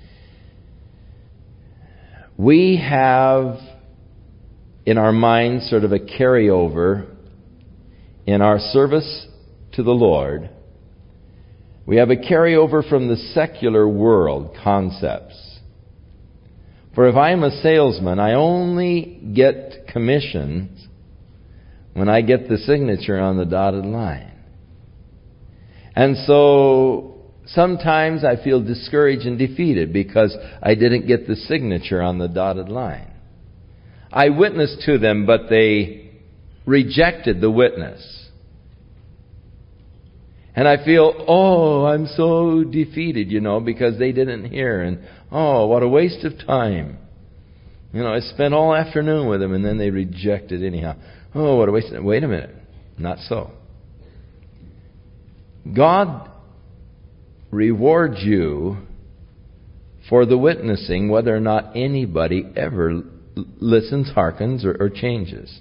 we have in our minds sort of a carryover in our service to the Lord. We have a carryover from the secular world concepts. For if I am a salesman, I only get commissions when I get the signature on the dotted line. And so sometimes I feel discouraged and defeated because I didn't get the signature on the dotted line. I witnessed to them, but they rejected the witness. And I feel, I'm so defeated, because they didn't hear. And, what a waste of time. I spent all afternoon with them and then they rejected anyhow. What a waste of time. Wait a minute. Not so. God rewards you for the witnessing whether or not anybody ever listens, hearkens, or changes.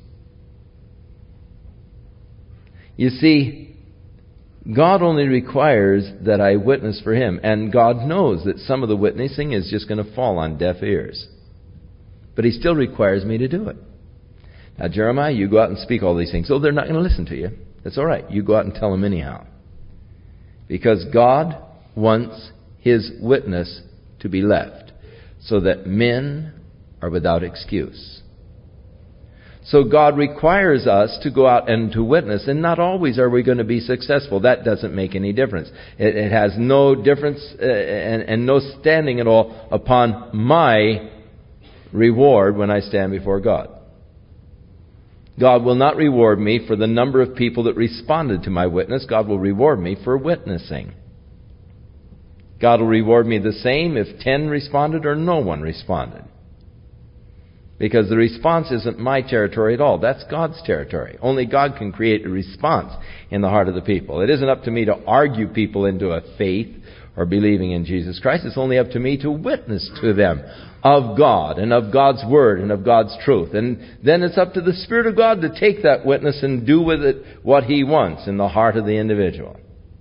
You see, God only requires that I witness for Him. And God knows that some of the witnessing is just going to fall on deaf ears. But He still requires me to do it. Now, Jeremiah, you go out and speak all these things. They're not going to listen to you. That's all right. You go out and tell them anyhow. Because God wants His witness to be left so that men are without excuse. So God requires us to go out and to witness, and not always are we going to be successful. That doesn't make any difference. It has no difference and no standing at all upon my reward when I stand before God. God will not reward me for the number of people that responded to my witness. God will reward me for witnessing. God will reward me the same if 10 responded or no one responded. Because the response isn't my territory at all. That's God's territory. Only God can create a response in the heart of the people. It isn't up to me to argue people into a faith or believing in Jesus Christ. It's only up to me to witness to them of God and of God's Word and of God's truth. And then it's up to the Spirit of God to take that witness and do with it what He wants in the heart of the individual.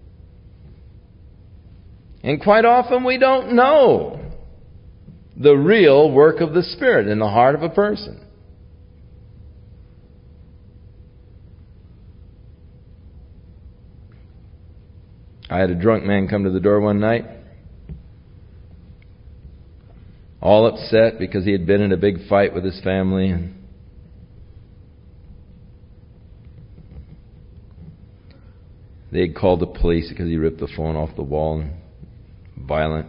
And quite often we don't know the real work of the Spirit in the heart of a person. I had a drunk man come to the door one night, all upset because he had been in a big fight with his family. And they had called the police because he ripped the phone off the wall and violent.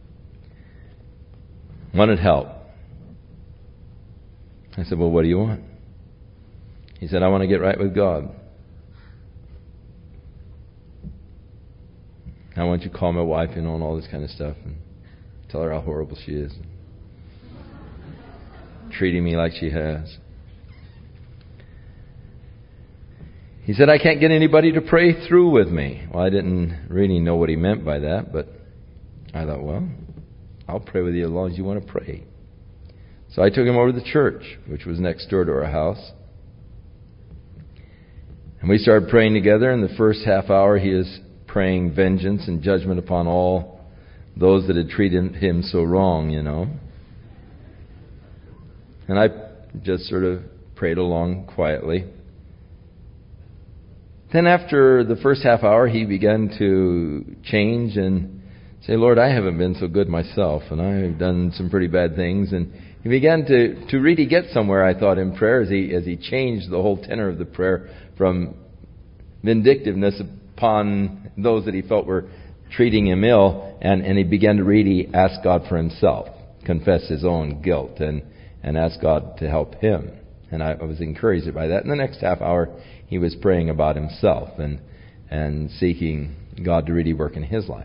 Wanted help. I said, well, what do you want? He said, I want to get right with God. I want you to call my wife, and all this kind of stuff, and tell her how horrible she is. Treating me like she has. He said, I can't get anybody to pray through with me. Well, I didn't really know what he meant by that, but I thought, well, I'll pray with you as long as you want to pray. So I took him over to the church, which was next door to our house. And we started praying together. In the first half hour, he is praying vengeance and judgment upon all those that had treated him so wrong, And I just sort of prayed along quietly. Then after the first half hour, he began to change and say, Lord, I haven't been so good myself, and I've done some pretty bad things. And he began to really get somewhere, I thought, in prayer as he changed the whole tenor of the prayer from vindictiveness upon those that he felt were treating him ill, and he began to really ask God for himself, confess his own guilt, and ask God to help him. And I was encouraged by that. In the next half hour, he was praying about himself and seeking God to really work in his life.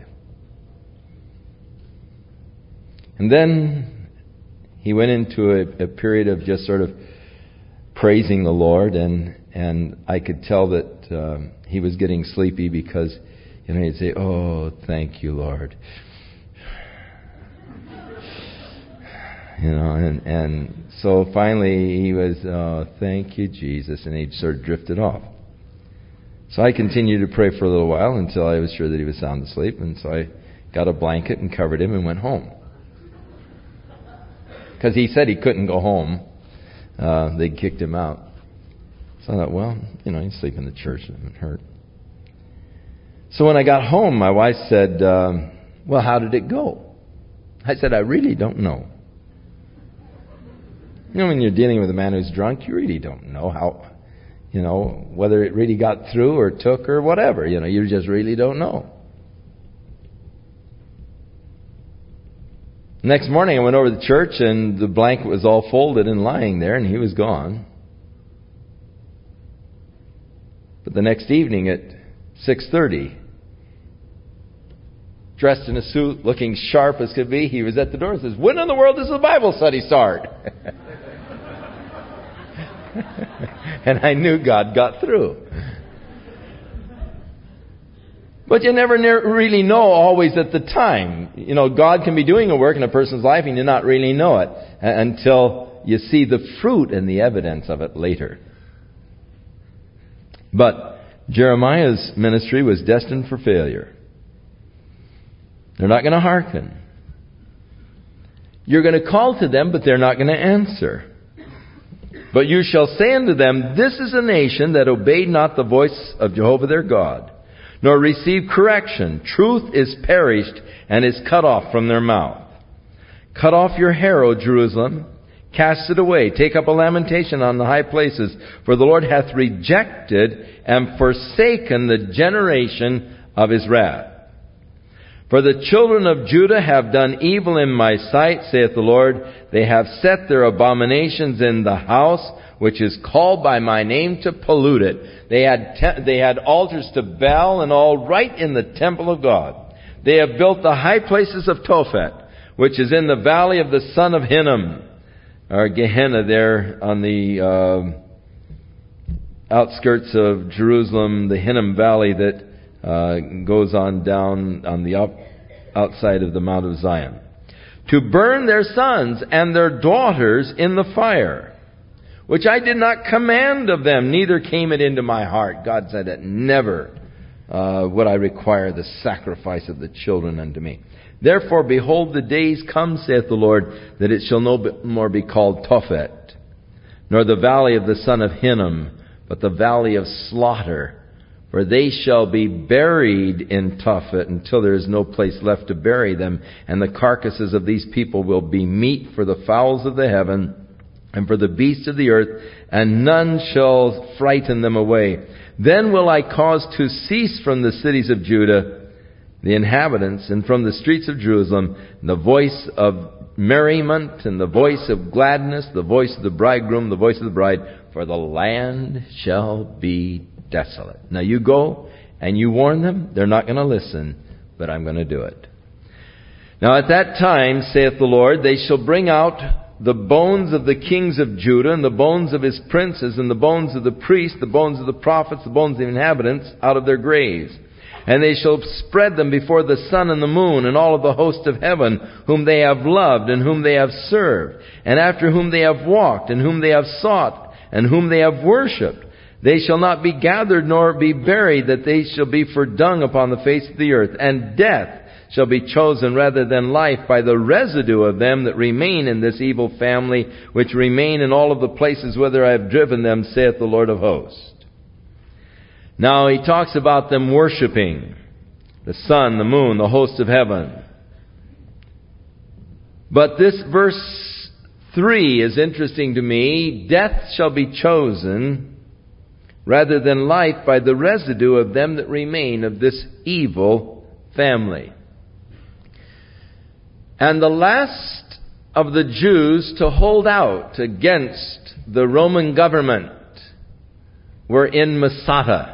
And then he went into a period of just sort of praising the Lord, and I could tell that he was getting sleepy because, he'd say, oh, thank you, Lord. And so finally he was, oh, thank you, Jesus, and he sort of drifted off. So I continued to pray for a little while until I was sure that he was sound asleep, and so I got a blanket and covered him and went home. Because he said he couldn't go home. They kicked him out. So I thought, well, he'd sleep in the church, it wouldn't hurt. So when I got home, my wife said, well, how did it go? I said, I really don't know. When you're dealing with a man who's drunk, you really don't know how, whether it really got through or took or whatever. You just really don't know. Next morning I went over to the church and the blanket was all folded and lying there and he was gone. But the next evening at 6:30, dressed in a suit, looking sharp as could be, he was at the door and says, when in the world does the Bible study start? And I knew God got through. But you never really know always at the time. God can be doing a work in a person's life and you not really know it until you see the fruit and the evidence of it later. But Jeremiah's ministry was destined for failure. They're not going to hearken. You're going to call to them, but they're not going to answer. But you shall say unto them, this is a nation that obeyed not the voice of Jehovah their God, nor received correction. Truth is perished and is cut off from their mouth. Cut off your hair, O Jerusalem. Cast it away. Take up a lamentation on the high places. For the Lord hath rejected and forsaken the generation of his wrath. For the children of Judah have done evil in my sight, saith the Lord. They have set their abominations in the house which is called by my name to pollute it. They had altars to Baal and all right in the temple of God. They have built the high places of Tophet, which is in the valley of the son of Hinnom, or Gehenna there on the outskirts of Jerusalem, the Hinnom Valley that goes on down on the outside of the Mount of Zion, to burn their sons and their daughters in the fire, which I did not command of them, neither came it into my heart. God said that never would I require the sacrifice of the children unto me. Therefore, behold, the days come, saith the Lord, that it shall no more be called Tophet, nor the valley of the son of Hinnom, but the valley of slaughter. For they shall be buried in Tophet until there is no place left to bury them. And the carcasses of these people will be meat for the fowls of the heaven and for the beasts of the earth, and none shall frighten them away. Then will I cause to cease from the cities of Judah the inhabitants, and from the streets of Jerusalem the voice of merriment and the voice of gladness, the voice of the bridegroom, the voice of the bride, for the land shall be desolate. Now you go and you warn them. They're not going to listen, but I'm going to do it. Now at that time, saith the Lord, they shall bring out the bones of the kings of Judah, and the bones of his princes, and the bones of the priests, the bones of the prophets, the bones of the inhabitants, out of their graves. And they shall spread them before the sun and the moon, and all of the host of heaven, whom they have loved, and whom they have served, and after whom they have walked, and whom they have sought, and whom they have worshipped. They shall not be gathered nor be buried, that they shall be for dung upon the face of the earth. And death shall be chosen rather than life by the residue of them that remain in this evil family, which remain in all of the places whither I have driven them, saith the Lord of hosts. Now he talks about them worshiping the sun, the moon, the host of heaven. But this verse 3 is interesting to me. Death shall be chosen rather than life by the residue of them that remain of this evil family. And the last of the Jews to hold out against the Roman government were in Masada.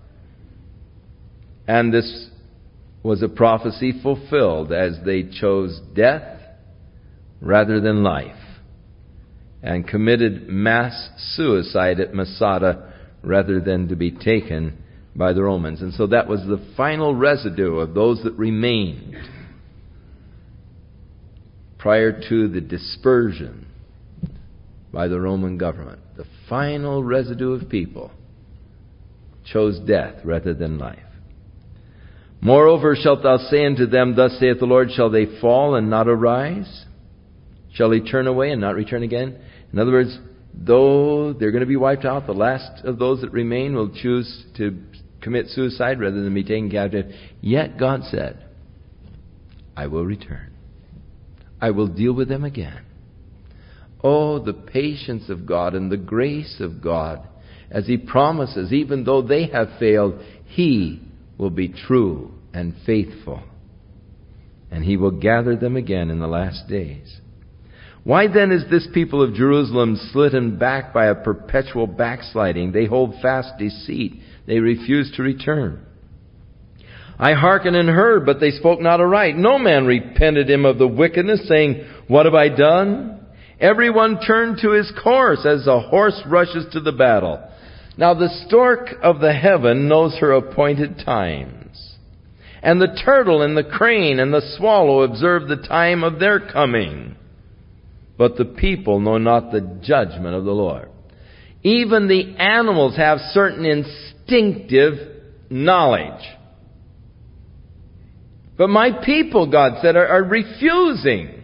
And this was a prophecy fulfilled as they chose death rather than life and committed mass suicide at Masada rather than to be taken by the Romans. And so that was the final residue of those that remained. prior to the dispersion by the Roman government. The final residue of people chose death rather than life. Moreover, shalt thou say unto them, Thus saith the Lord, shall they fall and not arise? Shall he turn away and not return again? In other words, though they're going to be wiped out, the last of those that remain will choose to commit suicide rather than be taken captive. Yet God said, I will return. I will deal with them again. Oh, the patience of God and the grace of God as He promises, even though they have failed, He will be true and faithful. And He will gather them again in the last days. Why then is this people of Jerusalem slitten back by a perpetual backsliding? They hold fast deceit. They refuse to return. I hearkened and heard, but they spoke not aright. No man repented him of the wickedness, saying, What have I done? Everyone turned to his course as a horse rushes to the battle. Now the stork of the heaven knows her appointed times. And the turtle and the crane and the swallow observe the time of their coming. But the people know not the judgment of the Lord. Even the animals have certain instinctive knowledge. But my people, God said, are refusing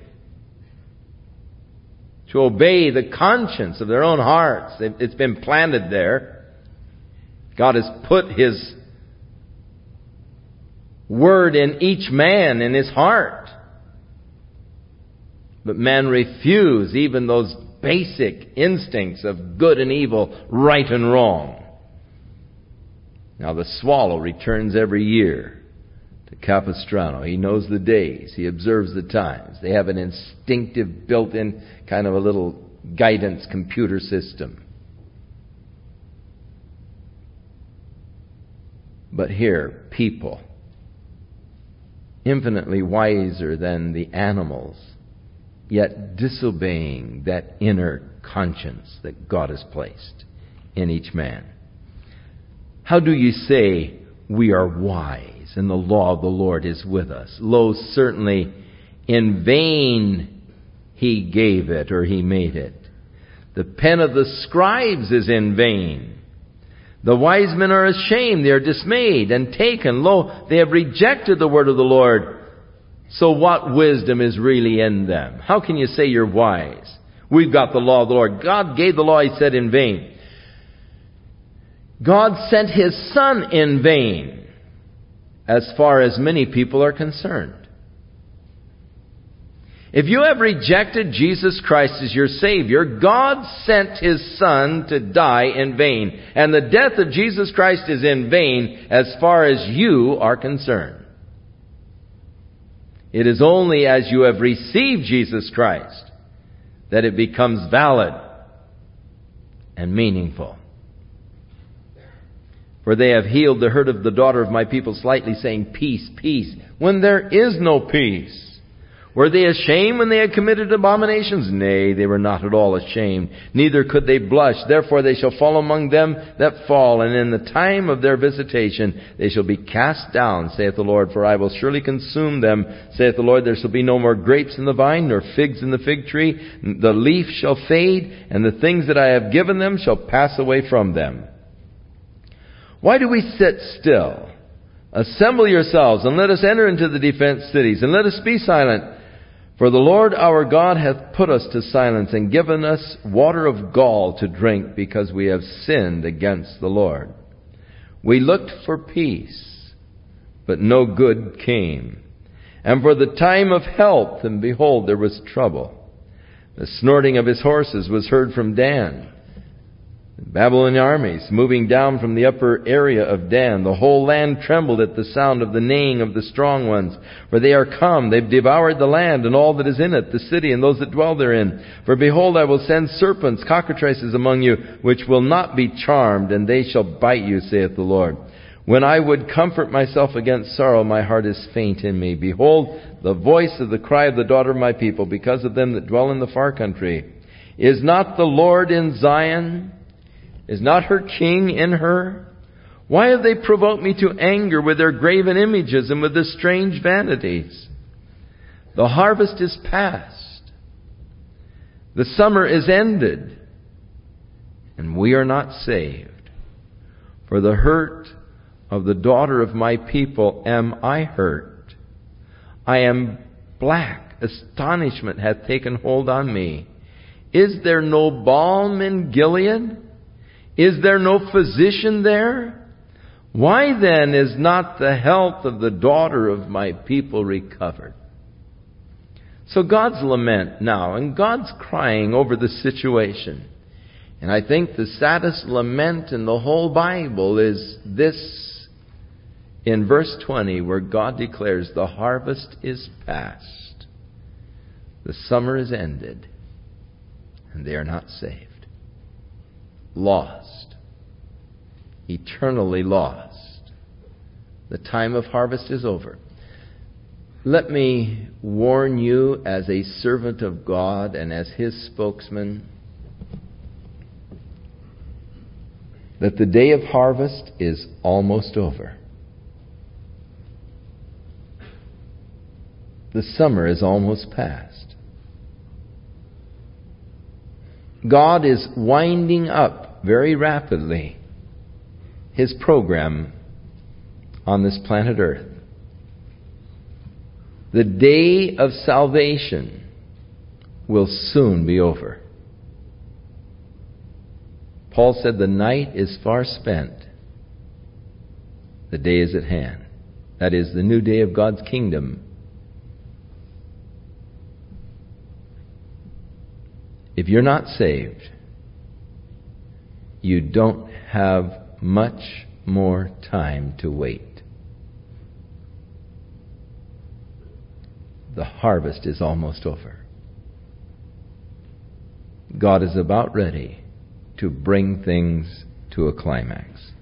to obey the conscience of their own hearts. It's been planted there. God has put His word in each man in his heart. But man refuse even those basic instincts of good and evil, right and wrong. Now the swallow returns every year to Capistrano. He knows the days. He observes the times. They have an instinctive built-in kind of a little guidance computer system. But here, people, infinitely wiser than the animals, yet disobeying that inner conscience that God has placed in each man. How do you say we are wise and the law of the Lord is with us? Lo, certainly in vain He gave it or He made it. The pen of the scribes is in vain. The wise men are ashamed, they are dismayed and taken. Lo, they have rejected the word of the Lord. So what wisdom is really in them? How can you say you're wise? We've got the law of the Lord. God gave the law, He said, in vain. God sent His Son in vain, as far as many people are concerned. If you have rejected Jesus Christ as your Savior, God sent His Son to die in vain. And the death of Jesus Christ is in vain as far as you are concerned. It is only as you have received Jesus Christ that it becomes valid and meaningful. For they have healed the hurt of the daughter of my people slightly, saying, Peace, peace, when there is no peace. Were they ashamed when they had committed abominations? Nay, they were not at all ashamed, neither could they blush. Therefore they shall fall among them that fall, and in the time of their visitation they shall be cast down, saith the Lord. For I will surely consume them, saith the Lord. There shall be no more grapes in the vine, nor figs in the fig tree. The leaf shall fade, and the things that I have given them shall pass away from them. Why do we sit still? Assemble yourselves, and let us enter into the defenced cities, and let us be silent. For the Lord our God hath put us to silence, and given us water of gall to drink, because we have sinned against the Lord. We looked for peace, but no good came. And for the time of health, and behold, there was trouble. The snorting of his horses was heard from Dan. Babylonian armies moving down from the upper area of Dan. The whole land trembled at the sound of the neighing of the strong ones. For they are come, they've devoured the land and all that is in it, the city and those that dwell therein. For behold, I will send serpents, cockatrices among you, which will not be charmed, and they shall bite you, saith the Lord. When I would comfort myself against sorrow, my heart is faint in me. Behold, the voice of the cry of the daughter of my people, because of them that dwell in the far country. Is not the Lord in Zion? Is not her king in her? Why have they provoked me to anger with their graven images and with their strange vanities? The harvest is past, The summer is ended, and we are not saved. For the hurt of the daughter of my people am I hurt. I am black. Astonishment hath taken hold on me. Is there no balm in Gilead? Is there no physician there? Why then is not the health of the daughter of my people recovered? So God's lament now, and God's crying over the situation. And I think the saddest lament in the whole Bible is this in verse 20, where God declares the harvest is past. The summer is ended, and they are not saved. Lost. Eternally lost. The time of harvest is over. Let me warn you as a servant of God and as His spokesman that the day of harvest is almost over. The summer is almost past. God is winding up very rapidly His program on this planet Earth. The day of salvation will soon be over. Paul said the night is far spent. The day is at hand. That is the new day of God's kingdom. If you're not saved, you don't have much more time to wait. The harvest is almost over. God is about ready to bring things to a climax.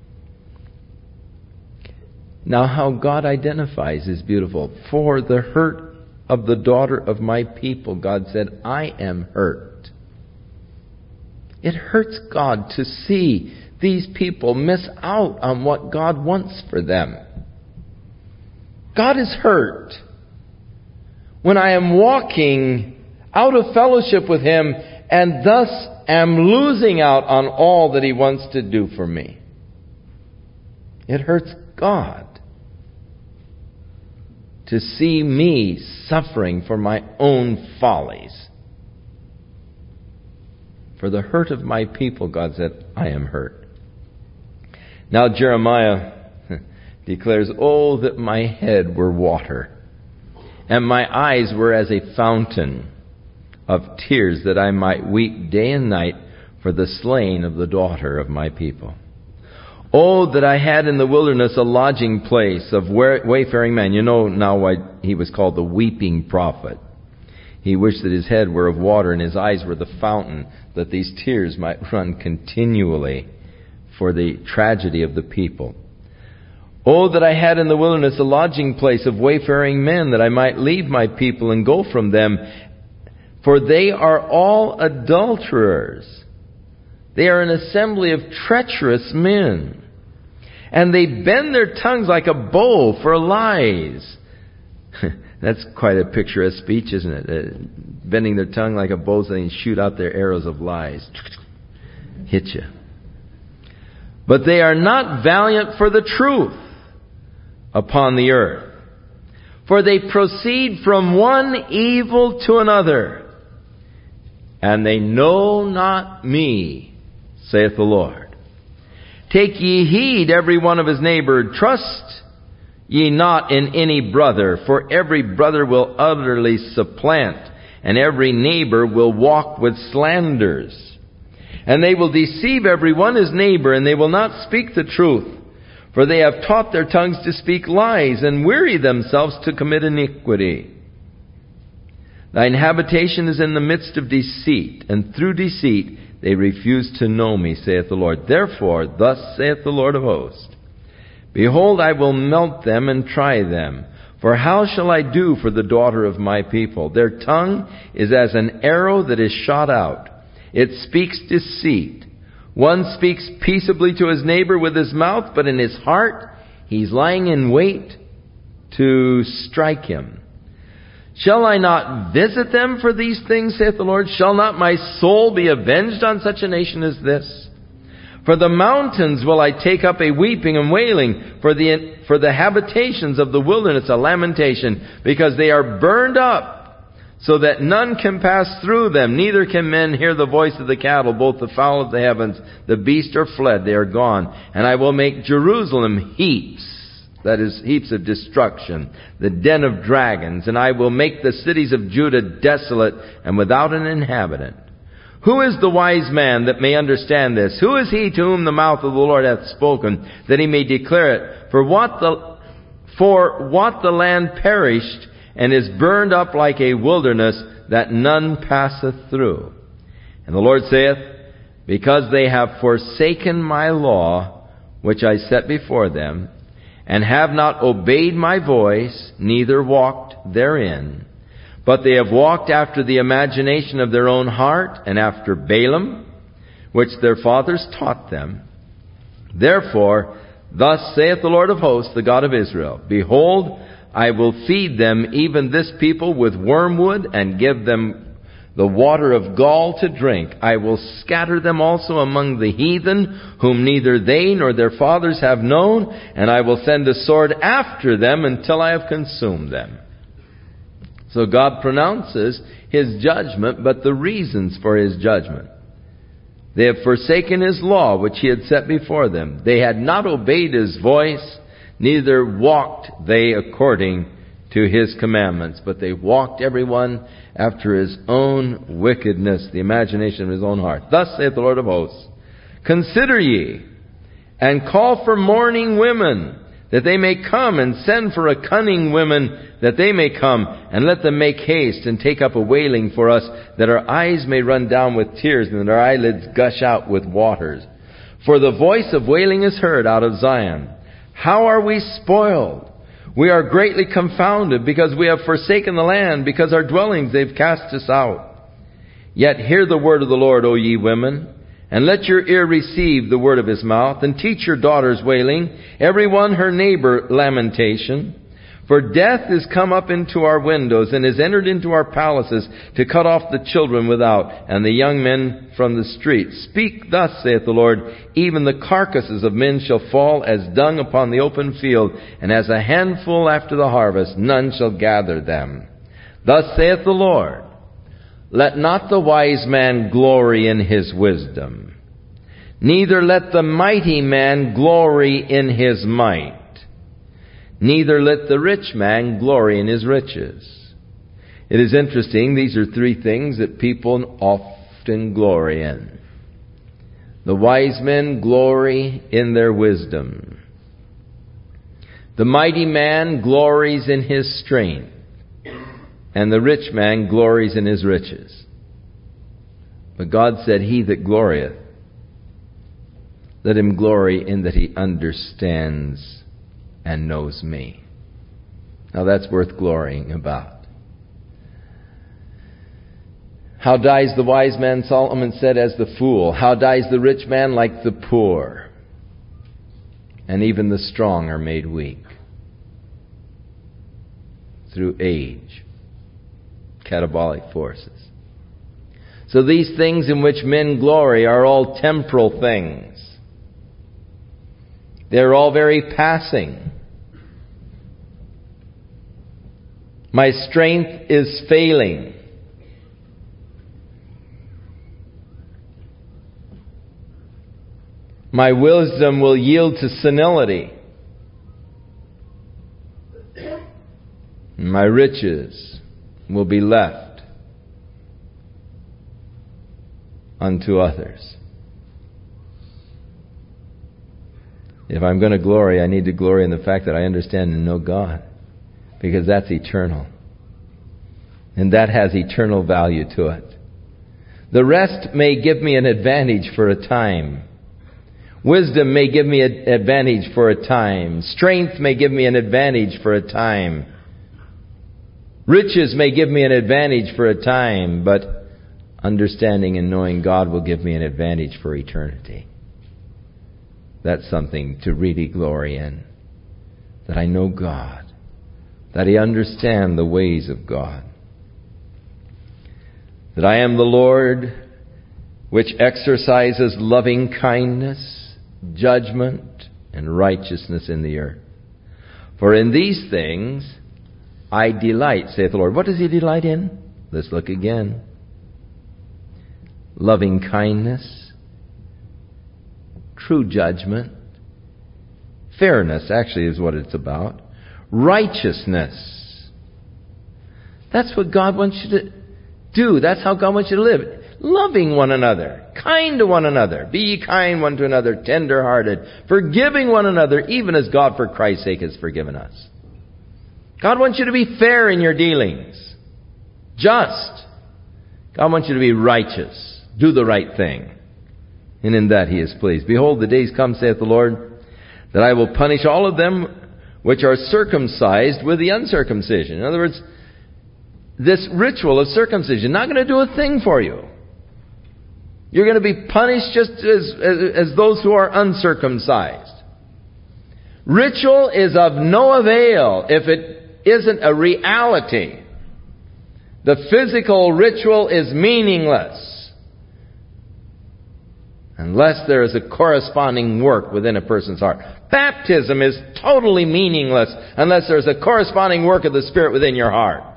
Now, how God identifies is beautiful. For the hurt of the daughter of my people, God said, I am hurt. It hurts God to see these people miss out on what God wants for them. God is hurt when I am walking out of fellowship with Him and thus am losing out on all that He wants to do for me. It hurts God to see me suffering for my own follies. For the hurt of my people, God said, I am hurt. Now Jeremiah declares, oh, that my head were water, and my eyes were as a fountain of tears, that I might weep day and night for the slain of the daughter of my people. Oh, that I had in the wilderness a lodging place of wayfaring men. You know now why he was called the weeping prophet. He wished that his head were of water and his eyes were the fountain, that these tears might run continually for the tragedy of the people. Oh, that I had in the wilderness a lodging place of wayfaring men, that I might leave my people and go from them. For they are all adulterers. They are an assembly of treacherous men. And they bend their tongues like a bow for lies. That's quite a picturesque speech, isn't it? Bending their tongue like a bow so they can shoot out their arrows of lies. Hit you. But they are not valiant for the truth upon the earth. For they proceed from one evil to another. And they know not me, saith the Lord. Take ye heed every one of his neighbor. Trust ye not in any brother. For every brother will utterly supplant, and every neighbor will walk with slanders. And they will deceive every one his neighbor, and they will not speak the truth. For they have taught their tongues to speak lies, and weary themselves to commit iniquity. Thine habitation is in the midst of deceit, and through deceit they refuse to know me, saith the Lord. Therefore, thus saith the Lord of hosts, Behold, I will melt them and try them. For how shall I do for the daughter of my people? Their tongue is as an arrow that is shot out. It speaks deceit. One speaks peaceably to his neighbor with his mouth, but in his heart he's lying in wait to strike him. Shall I not visit them for these things, saith the Lord? Shall not my soul be avenged on such a nation as this? For the mountains will I take up a weeping and wailing, for the habitations of the wilderness a lamentation, because they are burned up, so that none can pass through them, neither can men hear the voice of the cattle, both the fowl of the heavens, the beast are fled, they are gone. And I will make Jerusalem heaps, that is, heaps of destruction, the den of dragons, and I will make the cities of Judah desolate and without an inhabitant. Who is the wise man that may understand this? Who is he to whom the mouth of the Lord hath spoken, that he may declare it? For what the land perished, and is burned up like a wilderness, that none passeth through. And the Lord saith, because they have forsaken my law, which I set before them, and have not obeyed my voice, neither walked therein, but they have walked after the imagination of their own heart, and after Balaam, which their fathers taught them. Therefore, thus saith the Lord of hosts, the God of Israel, behold, I will feed them, even this people, with wormwood, and give them the water of gall to drink. I will scatter them also among the heathen, whom neither they nor their fathers have known, and I will send a sword after them until I have consumed them. So God pronounces His judgment, but the reasons for His judgment. They have forsaken His law, which He had set before them. They had not obeyed His voice, neither walked they according to His commandments, but they walked everyone after his own wickedness, the imagination of his own heart. Thus saith the Lord of hosts, consider ye, and call for mourning women, that they may come, and send for a cunning women, that they may come, and let them make haste, and take up a wailing for us, that our eyes may run down with tears, and that our eyelids gush out with waters. For the voice of wailing is heard out of Zion. How are we spoiled? We are greatly confounded, because we have forsaken the land, because our dwellings they've cast us out. Yet hear the word of the Lord, O ye women, and let your ear receive the word of His mouth, and teach your daughters wailing, every one her neighbor lamentation. For death is come up into our windows, and is entered into our palaces, to cut off the children without, and the young men from the streets. Speak thus, saith the Lord, even the carcasses of men shall fall as dung upon the open field, and as a handful after the harvest, none shall gather them. Thus saith the Lord, let not the wise man glory in his wisdom, neither let the mighty man glory in his might. Neither let the rich man glory in his riches. It is interesting, these are three things that people often glory in. The wise men glory in their wisdom. The mighty man glories in his strength. And the rich man glories in his riches. But God said, he that glorieth, let him glory in that he understands and knows me. Now that's worth glorying about. How dies the wise man, Solomon said, as the fool? How dies the rich man? Like the poor. And even the strong are made weak through age, catabolic forces. So these things in which men glory are all temporal things. They're all very passing. My strength is failing. My wisdom will yield to senility. My riches will be left unto others. If I'm going to glory, I need to glory in the fact that I understand and know God. Because that's eternal. And that has eternal value to it. The rest may give me an advantage for a time. Wisdom may give me an advantage for a time. Strength may give me an advantage for a time. Riches may give me an advantage for a time. But understanding and knowing God will give me an advantage for eternity. That's something to really glory in. That I know God. that he understand the ways of God. That I am the Lord which exercises loving kindness, judgment, and righteousness in the earth. For in these things I delight, saith the Lord. What does he delight in? Let's look again. Loving kindness, true judgment, fairness actually is what it's about. Righteousness. That's what God wants you to do. That's how God wants you to live. Loving one another, kind to one another. Be ye kind one to another, tender-hearted, forgiving one another, even as God for Christ's sake has forgiven us. God wants you to be fair in your dealings. Just. God wants you to be righteous. Do the right thing. And in that he is pleased. Behold, the days come, saith the Lord, that I will punish all of them which are circumcised with the uncircumcision. In other words, this ritual of circumcision not going to do a thing for you. You're going to be punished just as those who are uncircumcised. Ritual is of no avail if it isn't a reality. The physical ritual is meaningless unless there is a corresponding work within a person's heart. Baptism is totally meaningless unless there's a corresponding work of the Spirit within your heart.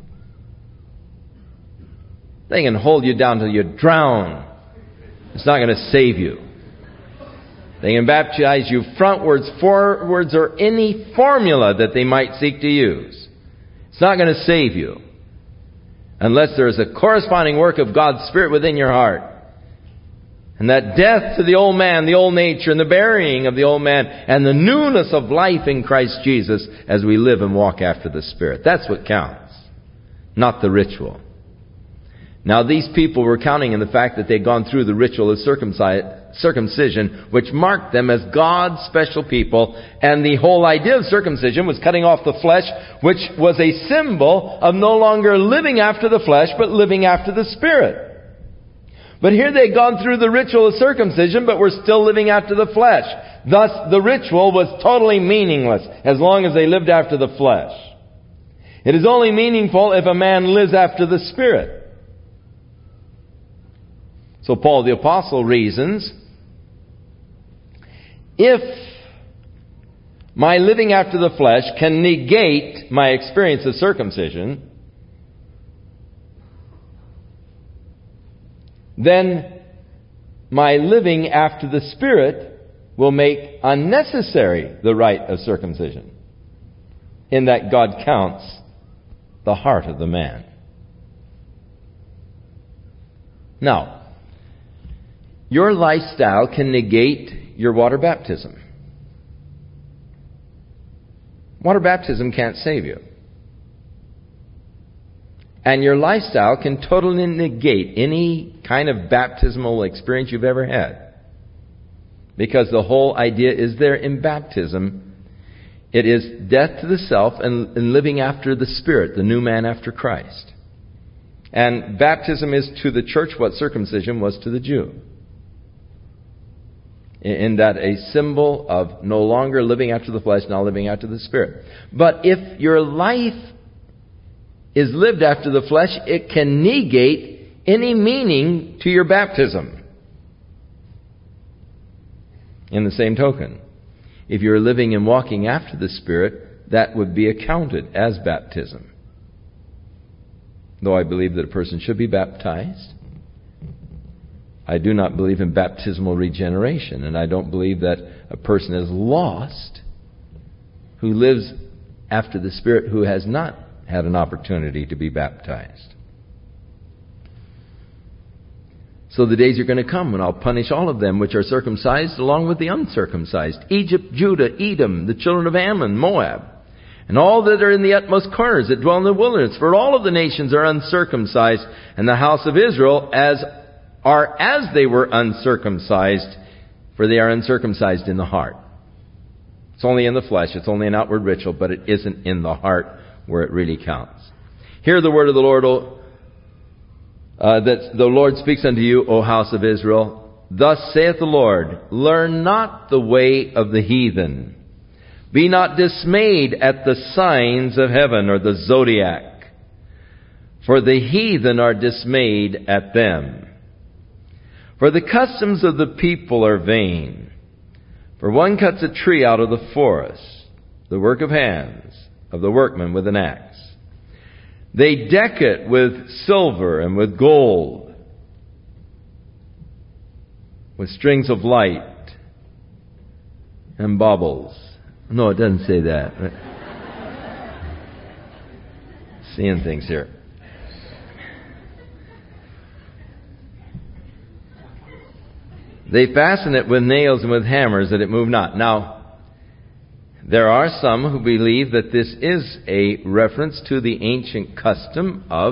They can hold you down till you drown. It's not going to save you. They can baptize you frontwards, forwards, or any formula that they might seek to use. It's not going to save you unless there is a corresponding work of God's Spirit within your heart. And that death to the old man, the old nature, and the burying of the old man, and the newness of life in Christ Jesus as we live and walk after the Spirit. That's what counts, not the ritual. Now, these people were counting in the fact that they'd gone through the ritual of circumcision, which marked them as God's special people. And the whole idea of circumcision was cutting off the flesh, which was a symbol of no longer living after the flesh, but living after the Spirit. But here they'd gone through the ritual of circumcision, but were still living after the flesh. Thus, the ritual was totally meaningless as long as they lived after the flesh. It is only meaningful if a man lives after the Spirit. So Paul the Apostle reasons, if my living after the flesh can negate my experience of circumcision, then my living after the Spirit will make unnecessary the rite of circumcision, in that God counts the heart of the man. Now, your lifestyle can negate your water baptism. Water baptism can't save you. And your lifestyle can totally negate any kind of baptismal experience you've ever had. Because the whole idea is there in baptism. It is death to the self and living after the Spirit, the new man after Christ. And baptism is to the church what circumcision was to the Jew. In that a symbol of no longer living after the flesh, now living after the Spirit. But if your life is lived after the flesh, it can negate any meaning to your baptism. In the same token, if you're living and walking after the Spirit, that would be accounted as baptism. Though I believe that a person should be baptized, I do not believe in baptismal regeneration, and I don't believe that a person is lost who lives after the Spirit who has not had an opportunity to be baptized. So the days are going to come when I'll punish all of them which are circumcised along with the uncircumcised, Egypt, Judah, Edom, the children of Ammon, Moab, and all that are in the utmost corners that dwell in the wilderness. For all of the nations are uncircumcised, and the house of Israel as they were uncircumcised, for they are uncircumcised in the heart. It's only in the flesh, it's only an outward ritual, but it isn't in the heart where it really counts. Hear the word of the Lord, that the Lord speaks unto you, O house of Israel. Thus saith the Lord, learn not the way of the heathen, Be not dismayed at the signs of heaven, or the zodiac, for the heathen are dismayed at them. For the customs of the people are vain. For one cuts a tree out of the forest, the work of hands of the workman with an axe. They deck it with silver and with gold, with strings of light and baubles. No, it doesn't say that. Seeing things here. They fasten it with nails and with hammers that it move not. Now, there are some who believe that this is a reference to the ancient custom of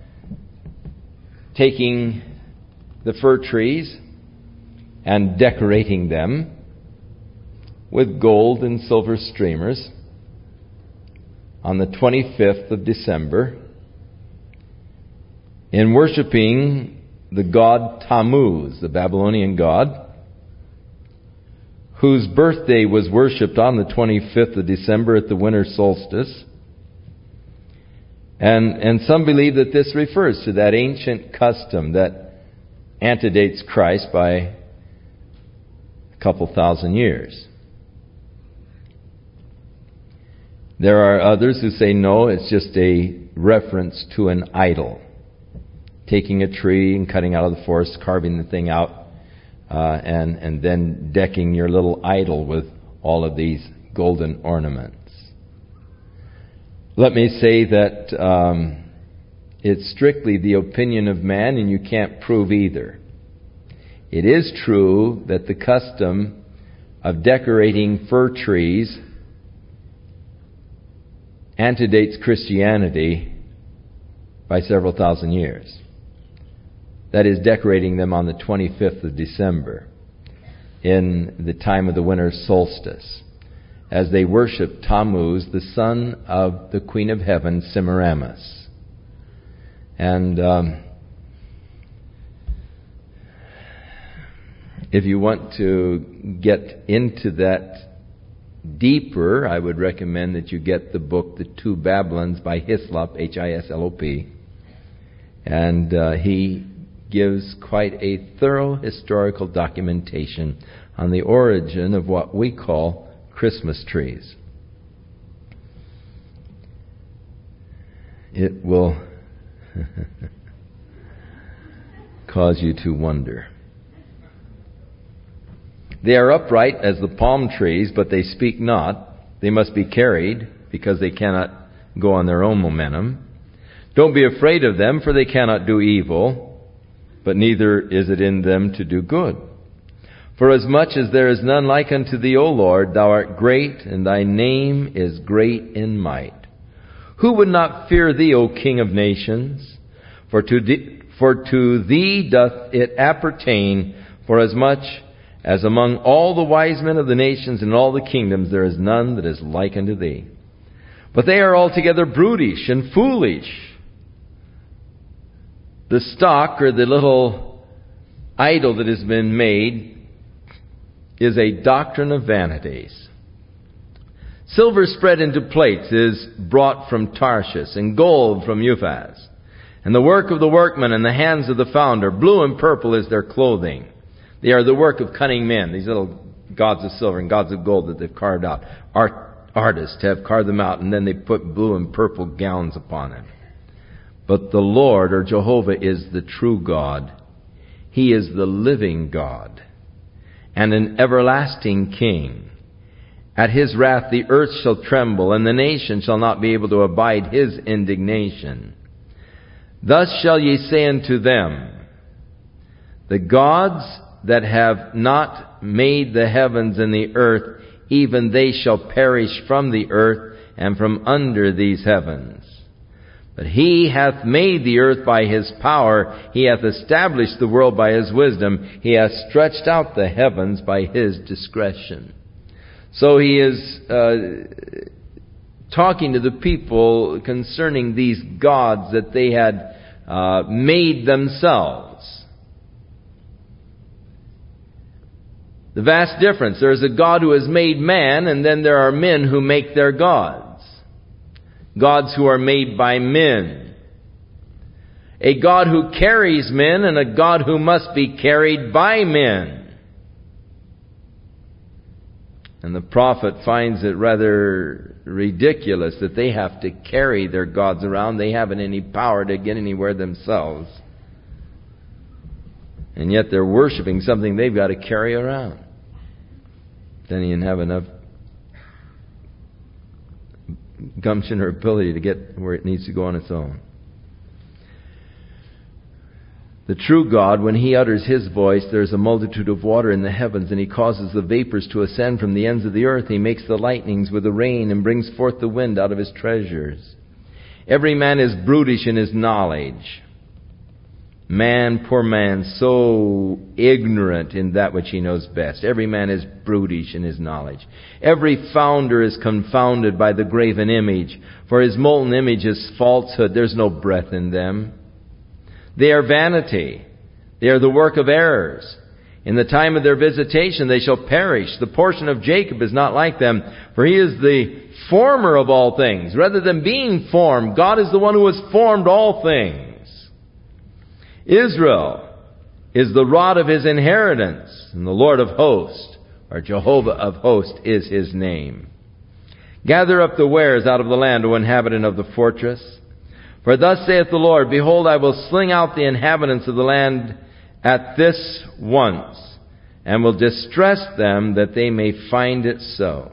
taking the fir trees and decorating them with gold and silver streamers on the 25th of December in worshiping the god Tammuz, the Babylonian god, whose birthday was worshipped on the 25th of December at the winter solstice. And some believe that this refers to that ancient custom that antedates Christ by a couple thousand years. There are others who say, no, it's just a reference to an idol. Taking a tree and cutting out of the forest, carving the thing out, and then decking your little idol with all of these golden ornaments. Let me say that it's strictly the opinion of man, and you can't prove either. It is true that the custom of decorating fir trees antedates Christianity by several thousand years. That is, decorating them on the 25th of December in the time of the winter solstice, as they worship Tammuz, the son of the Queen of Heaven, Semiramis. And if you want to get into that deeper, I would recommend that you get the book The Two Babylons by Hislop, Hislop. And he gives quite a thorough historical documentation on the origin of what we call Christmas trees. It will cause you to wonder. They are upright as the palm trees, but they speak not. They must be carried, because they cannot go on their own momentum. Don't be afraid of them, for they cannot do evil, but neither is it in them to do good. For as much as there is none like unto thee, O Lord, thou art great, and thy name is great in might. Who would not fear thee, O King of nations? For to thee doth it appertain, for as much as among all the wise men of the nations and all the kingdoms there is none that is like unto thee. But they are altogether brutish and foolish. The stock, or the little idol that has been made, is a doctrine of vanities. Silver spread into plates is brought from Tarshish, and gold from Uphaz. And the work of the workman and the hands of the founder, blue and purple is their clothing. They are the work of cunning men, these little gods of silver and gods of gold that they've carved out. Artists have carved them out, and then they put blue and purple gowns upon it. But the Lord, or Jehovah, is the true God. He is the living God and an everlasting King. At His wrath the earth shall tremble, and the nation shall not be able to abide His indignation. Thus shall ye say unto them, the gods that have not made the heavens and the earth, even they shall perish from the earth and from under these heavens. But He hath made the earth by His power. He hath established the world by His wisdom. He hath stretched out the heavens by His discretion. So He is talking to the people concerning these gods that they had made themselves. The vast difference. There is a God who has made man, and then there are men who make their gods. Gods who are made by men. A God who carries men and a God who must be carried by men. And the prophet finds it rather ridiculous that they have to carry their gods around. They haven't any power to get anywhere themselves. And yet they're worshiping something they've got to carry around. Then he didn't have enough gumption or ability to get where it needs to go on its own. The true God, when He utters His voice, there's a multitude of water in the heavens, and He causes the vapors to ascend from the ends of the earth. He makes the lightnings with the rain and brings forth the wind out of His treasures. Every man is brutish in his knowledge. Man, poor man, so ignorant in that which he knows best. Every man is brutish in his knowledge. Every founder is confounded by the graven image, for his molten image is falsehood. There's no breath in them. They are vanity. They are the work of errors. In the time of their visitation they shall perish. The portion of Jacob is not like them, for he is the former of all things. Rather than being formed, God is the one who has formed all things. Israel is the rod of His inheritance, and the Lord of hosts, or Jehovah of hosts, is His name. Gather up the wares out of the land, O inhabitant of the fortress. For thus saith the Lord, Behold, I will sling out the inhabitants of the land at this once, and will distress them that they may find it so.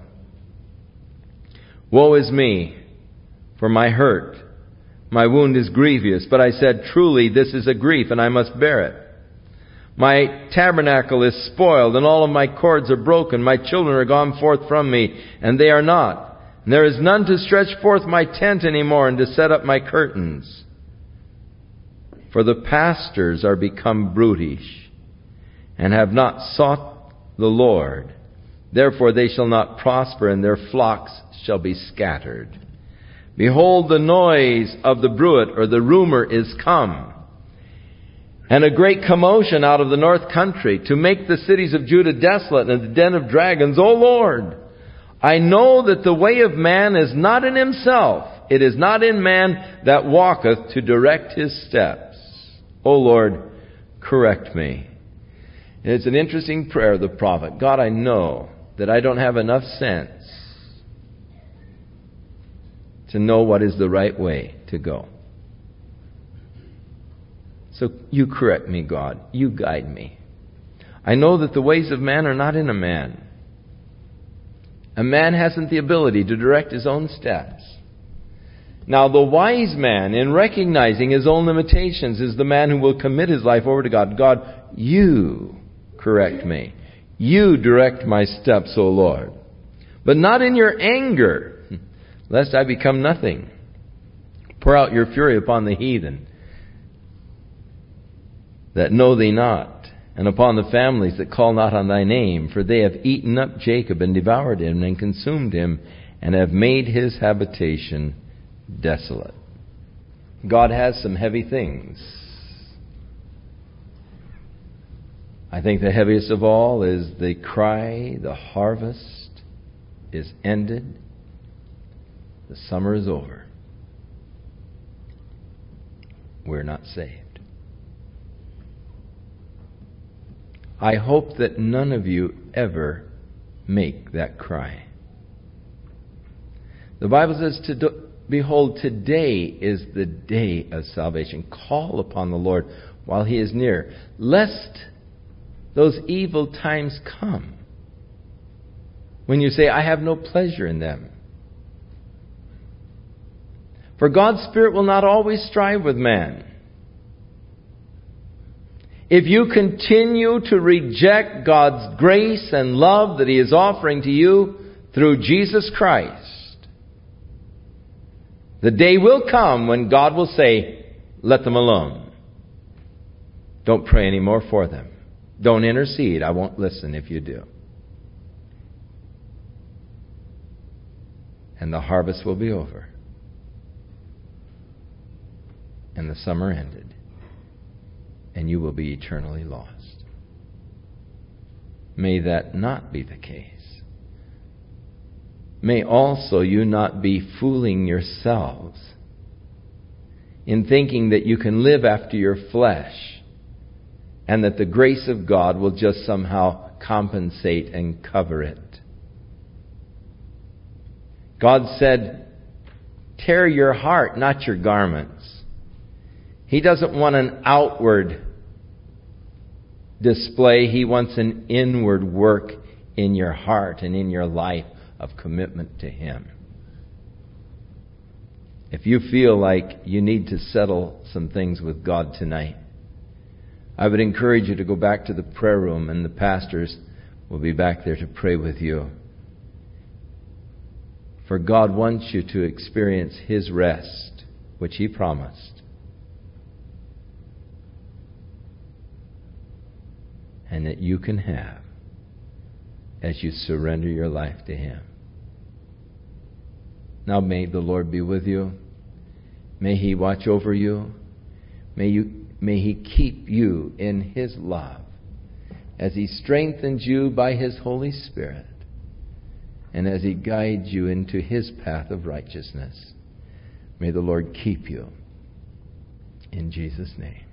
Woe is me, for my hurt. My wound is grievous, but I said, Truly, this is a grief, and I must bear it. My tabernacle is spoiled, and all of my cords are broken. My children are gone forth from me, and they are not. And there is none to stretch forth my tent any more, and to set up my curtains. For the pastors are become brutish, and have not sought the Lord. Therefore they shall not prosper, and their flocks shall be scattered. Behold, the noise of the bruit, or the rumor, is come, and a great commotion out of the north country, to make the cities of Judah desolate, and the den of dragons. O Lord, I know that the way of man is not in himself. It is not in man that walketh to direct his steps. O Lord, correct me. And it's an interesting prayer of the prophet. God, I know that I don't have enough sense to know what is the right way to go. So you correct me, God. You guide me. I know that the ways of man are not in a man. A man hasn't the ability to direct his own steps. Now, the wise man, in recognizing his own limitations, is the man who will commit his life over to God. God, you correct me. You direct my steps, O Lord. But not in your anger, lest I become nothing. Pour out your fury upon the heathen that know thee not, and upon the families that call not on thy name. For they have eaten up Jacob, and devoured him, and consumed him, and have made his habitation desolate. God has some heavy things. I think the heaviest of all is the cry, the harvest is ended, the summer is over. We're not saved. I hope that none of you ever make that cry. The Bible says, Behold, today is the day of salvation. Call upon the Lord while He is near, lest those evil times come, when you say, I have no pleasure in them. For God's Spirit will not always strive with man. If you continue to reject God's grace and love that He is offering to you through Jesus Christ, the day will come when God will say, let them alone. Don't pray anymore for them. Don't intercede. I won't listen if you do. And the harvest will be over. And the summer ended. And you will be eternally lost. may that not be the case. May also you not be fooling yourselves in thinking that you can live after your flesh and that the grace of God will just somehow compensate and cover it. God said, tear your heart, not your garments. He doesn't want an outward display. He wants an inward work in your heart and in your life of commitment to Him. If you feel like you need to settle some things with God tonight, I would encourage you to go back to the prayer room, and the pastors will be back there to pray with you. For God wants you to experience His rest, which He promised. And that you can have as you surrender your life to Him. Now may the Lord be with you. May He watch over you. May He keep you in His love as He strengthens you by His Holy Spirit and as He guides you into His path of righteousness. May the Lord keep you. In Jesus' name.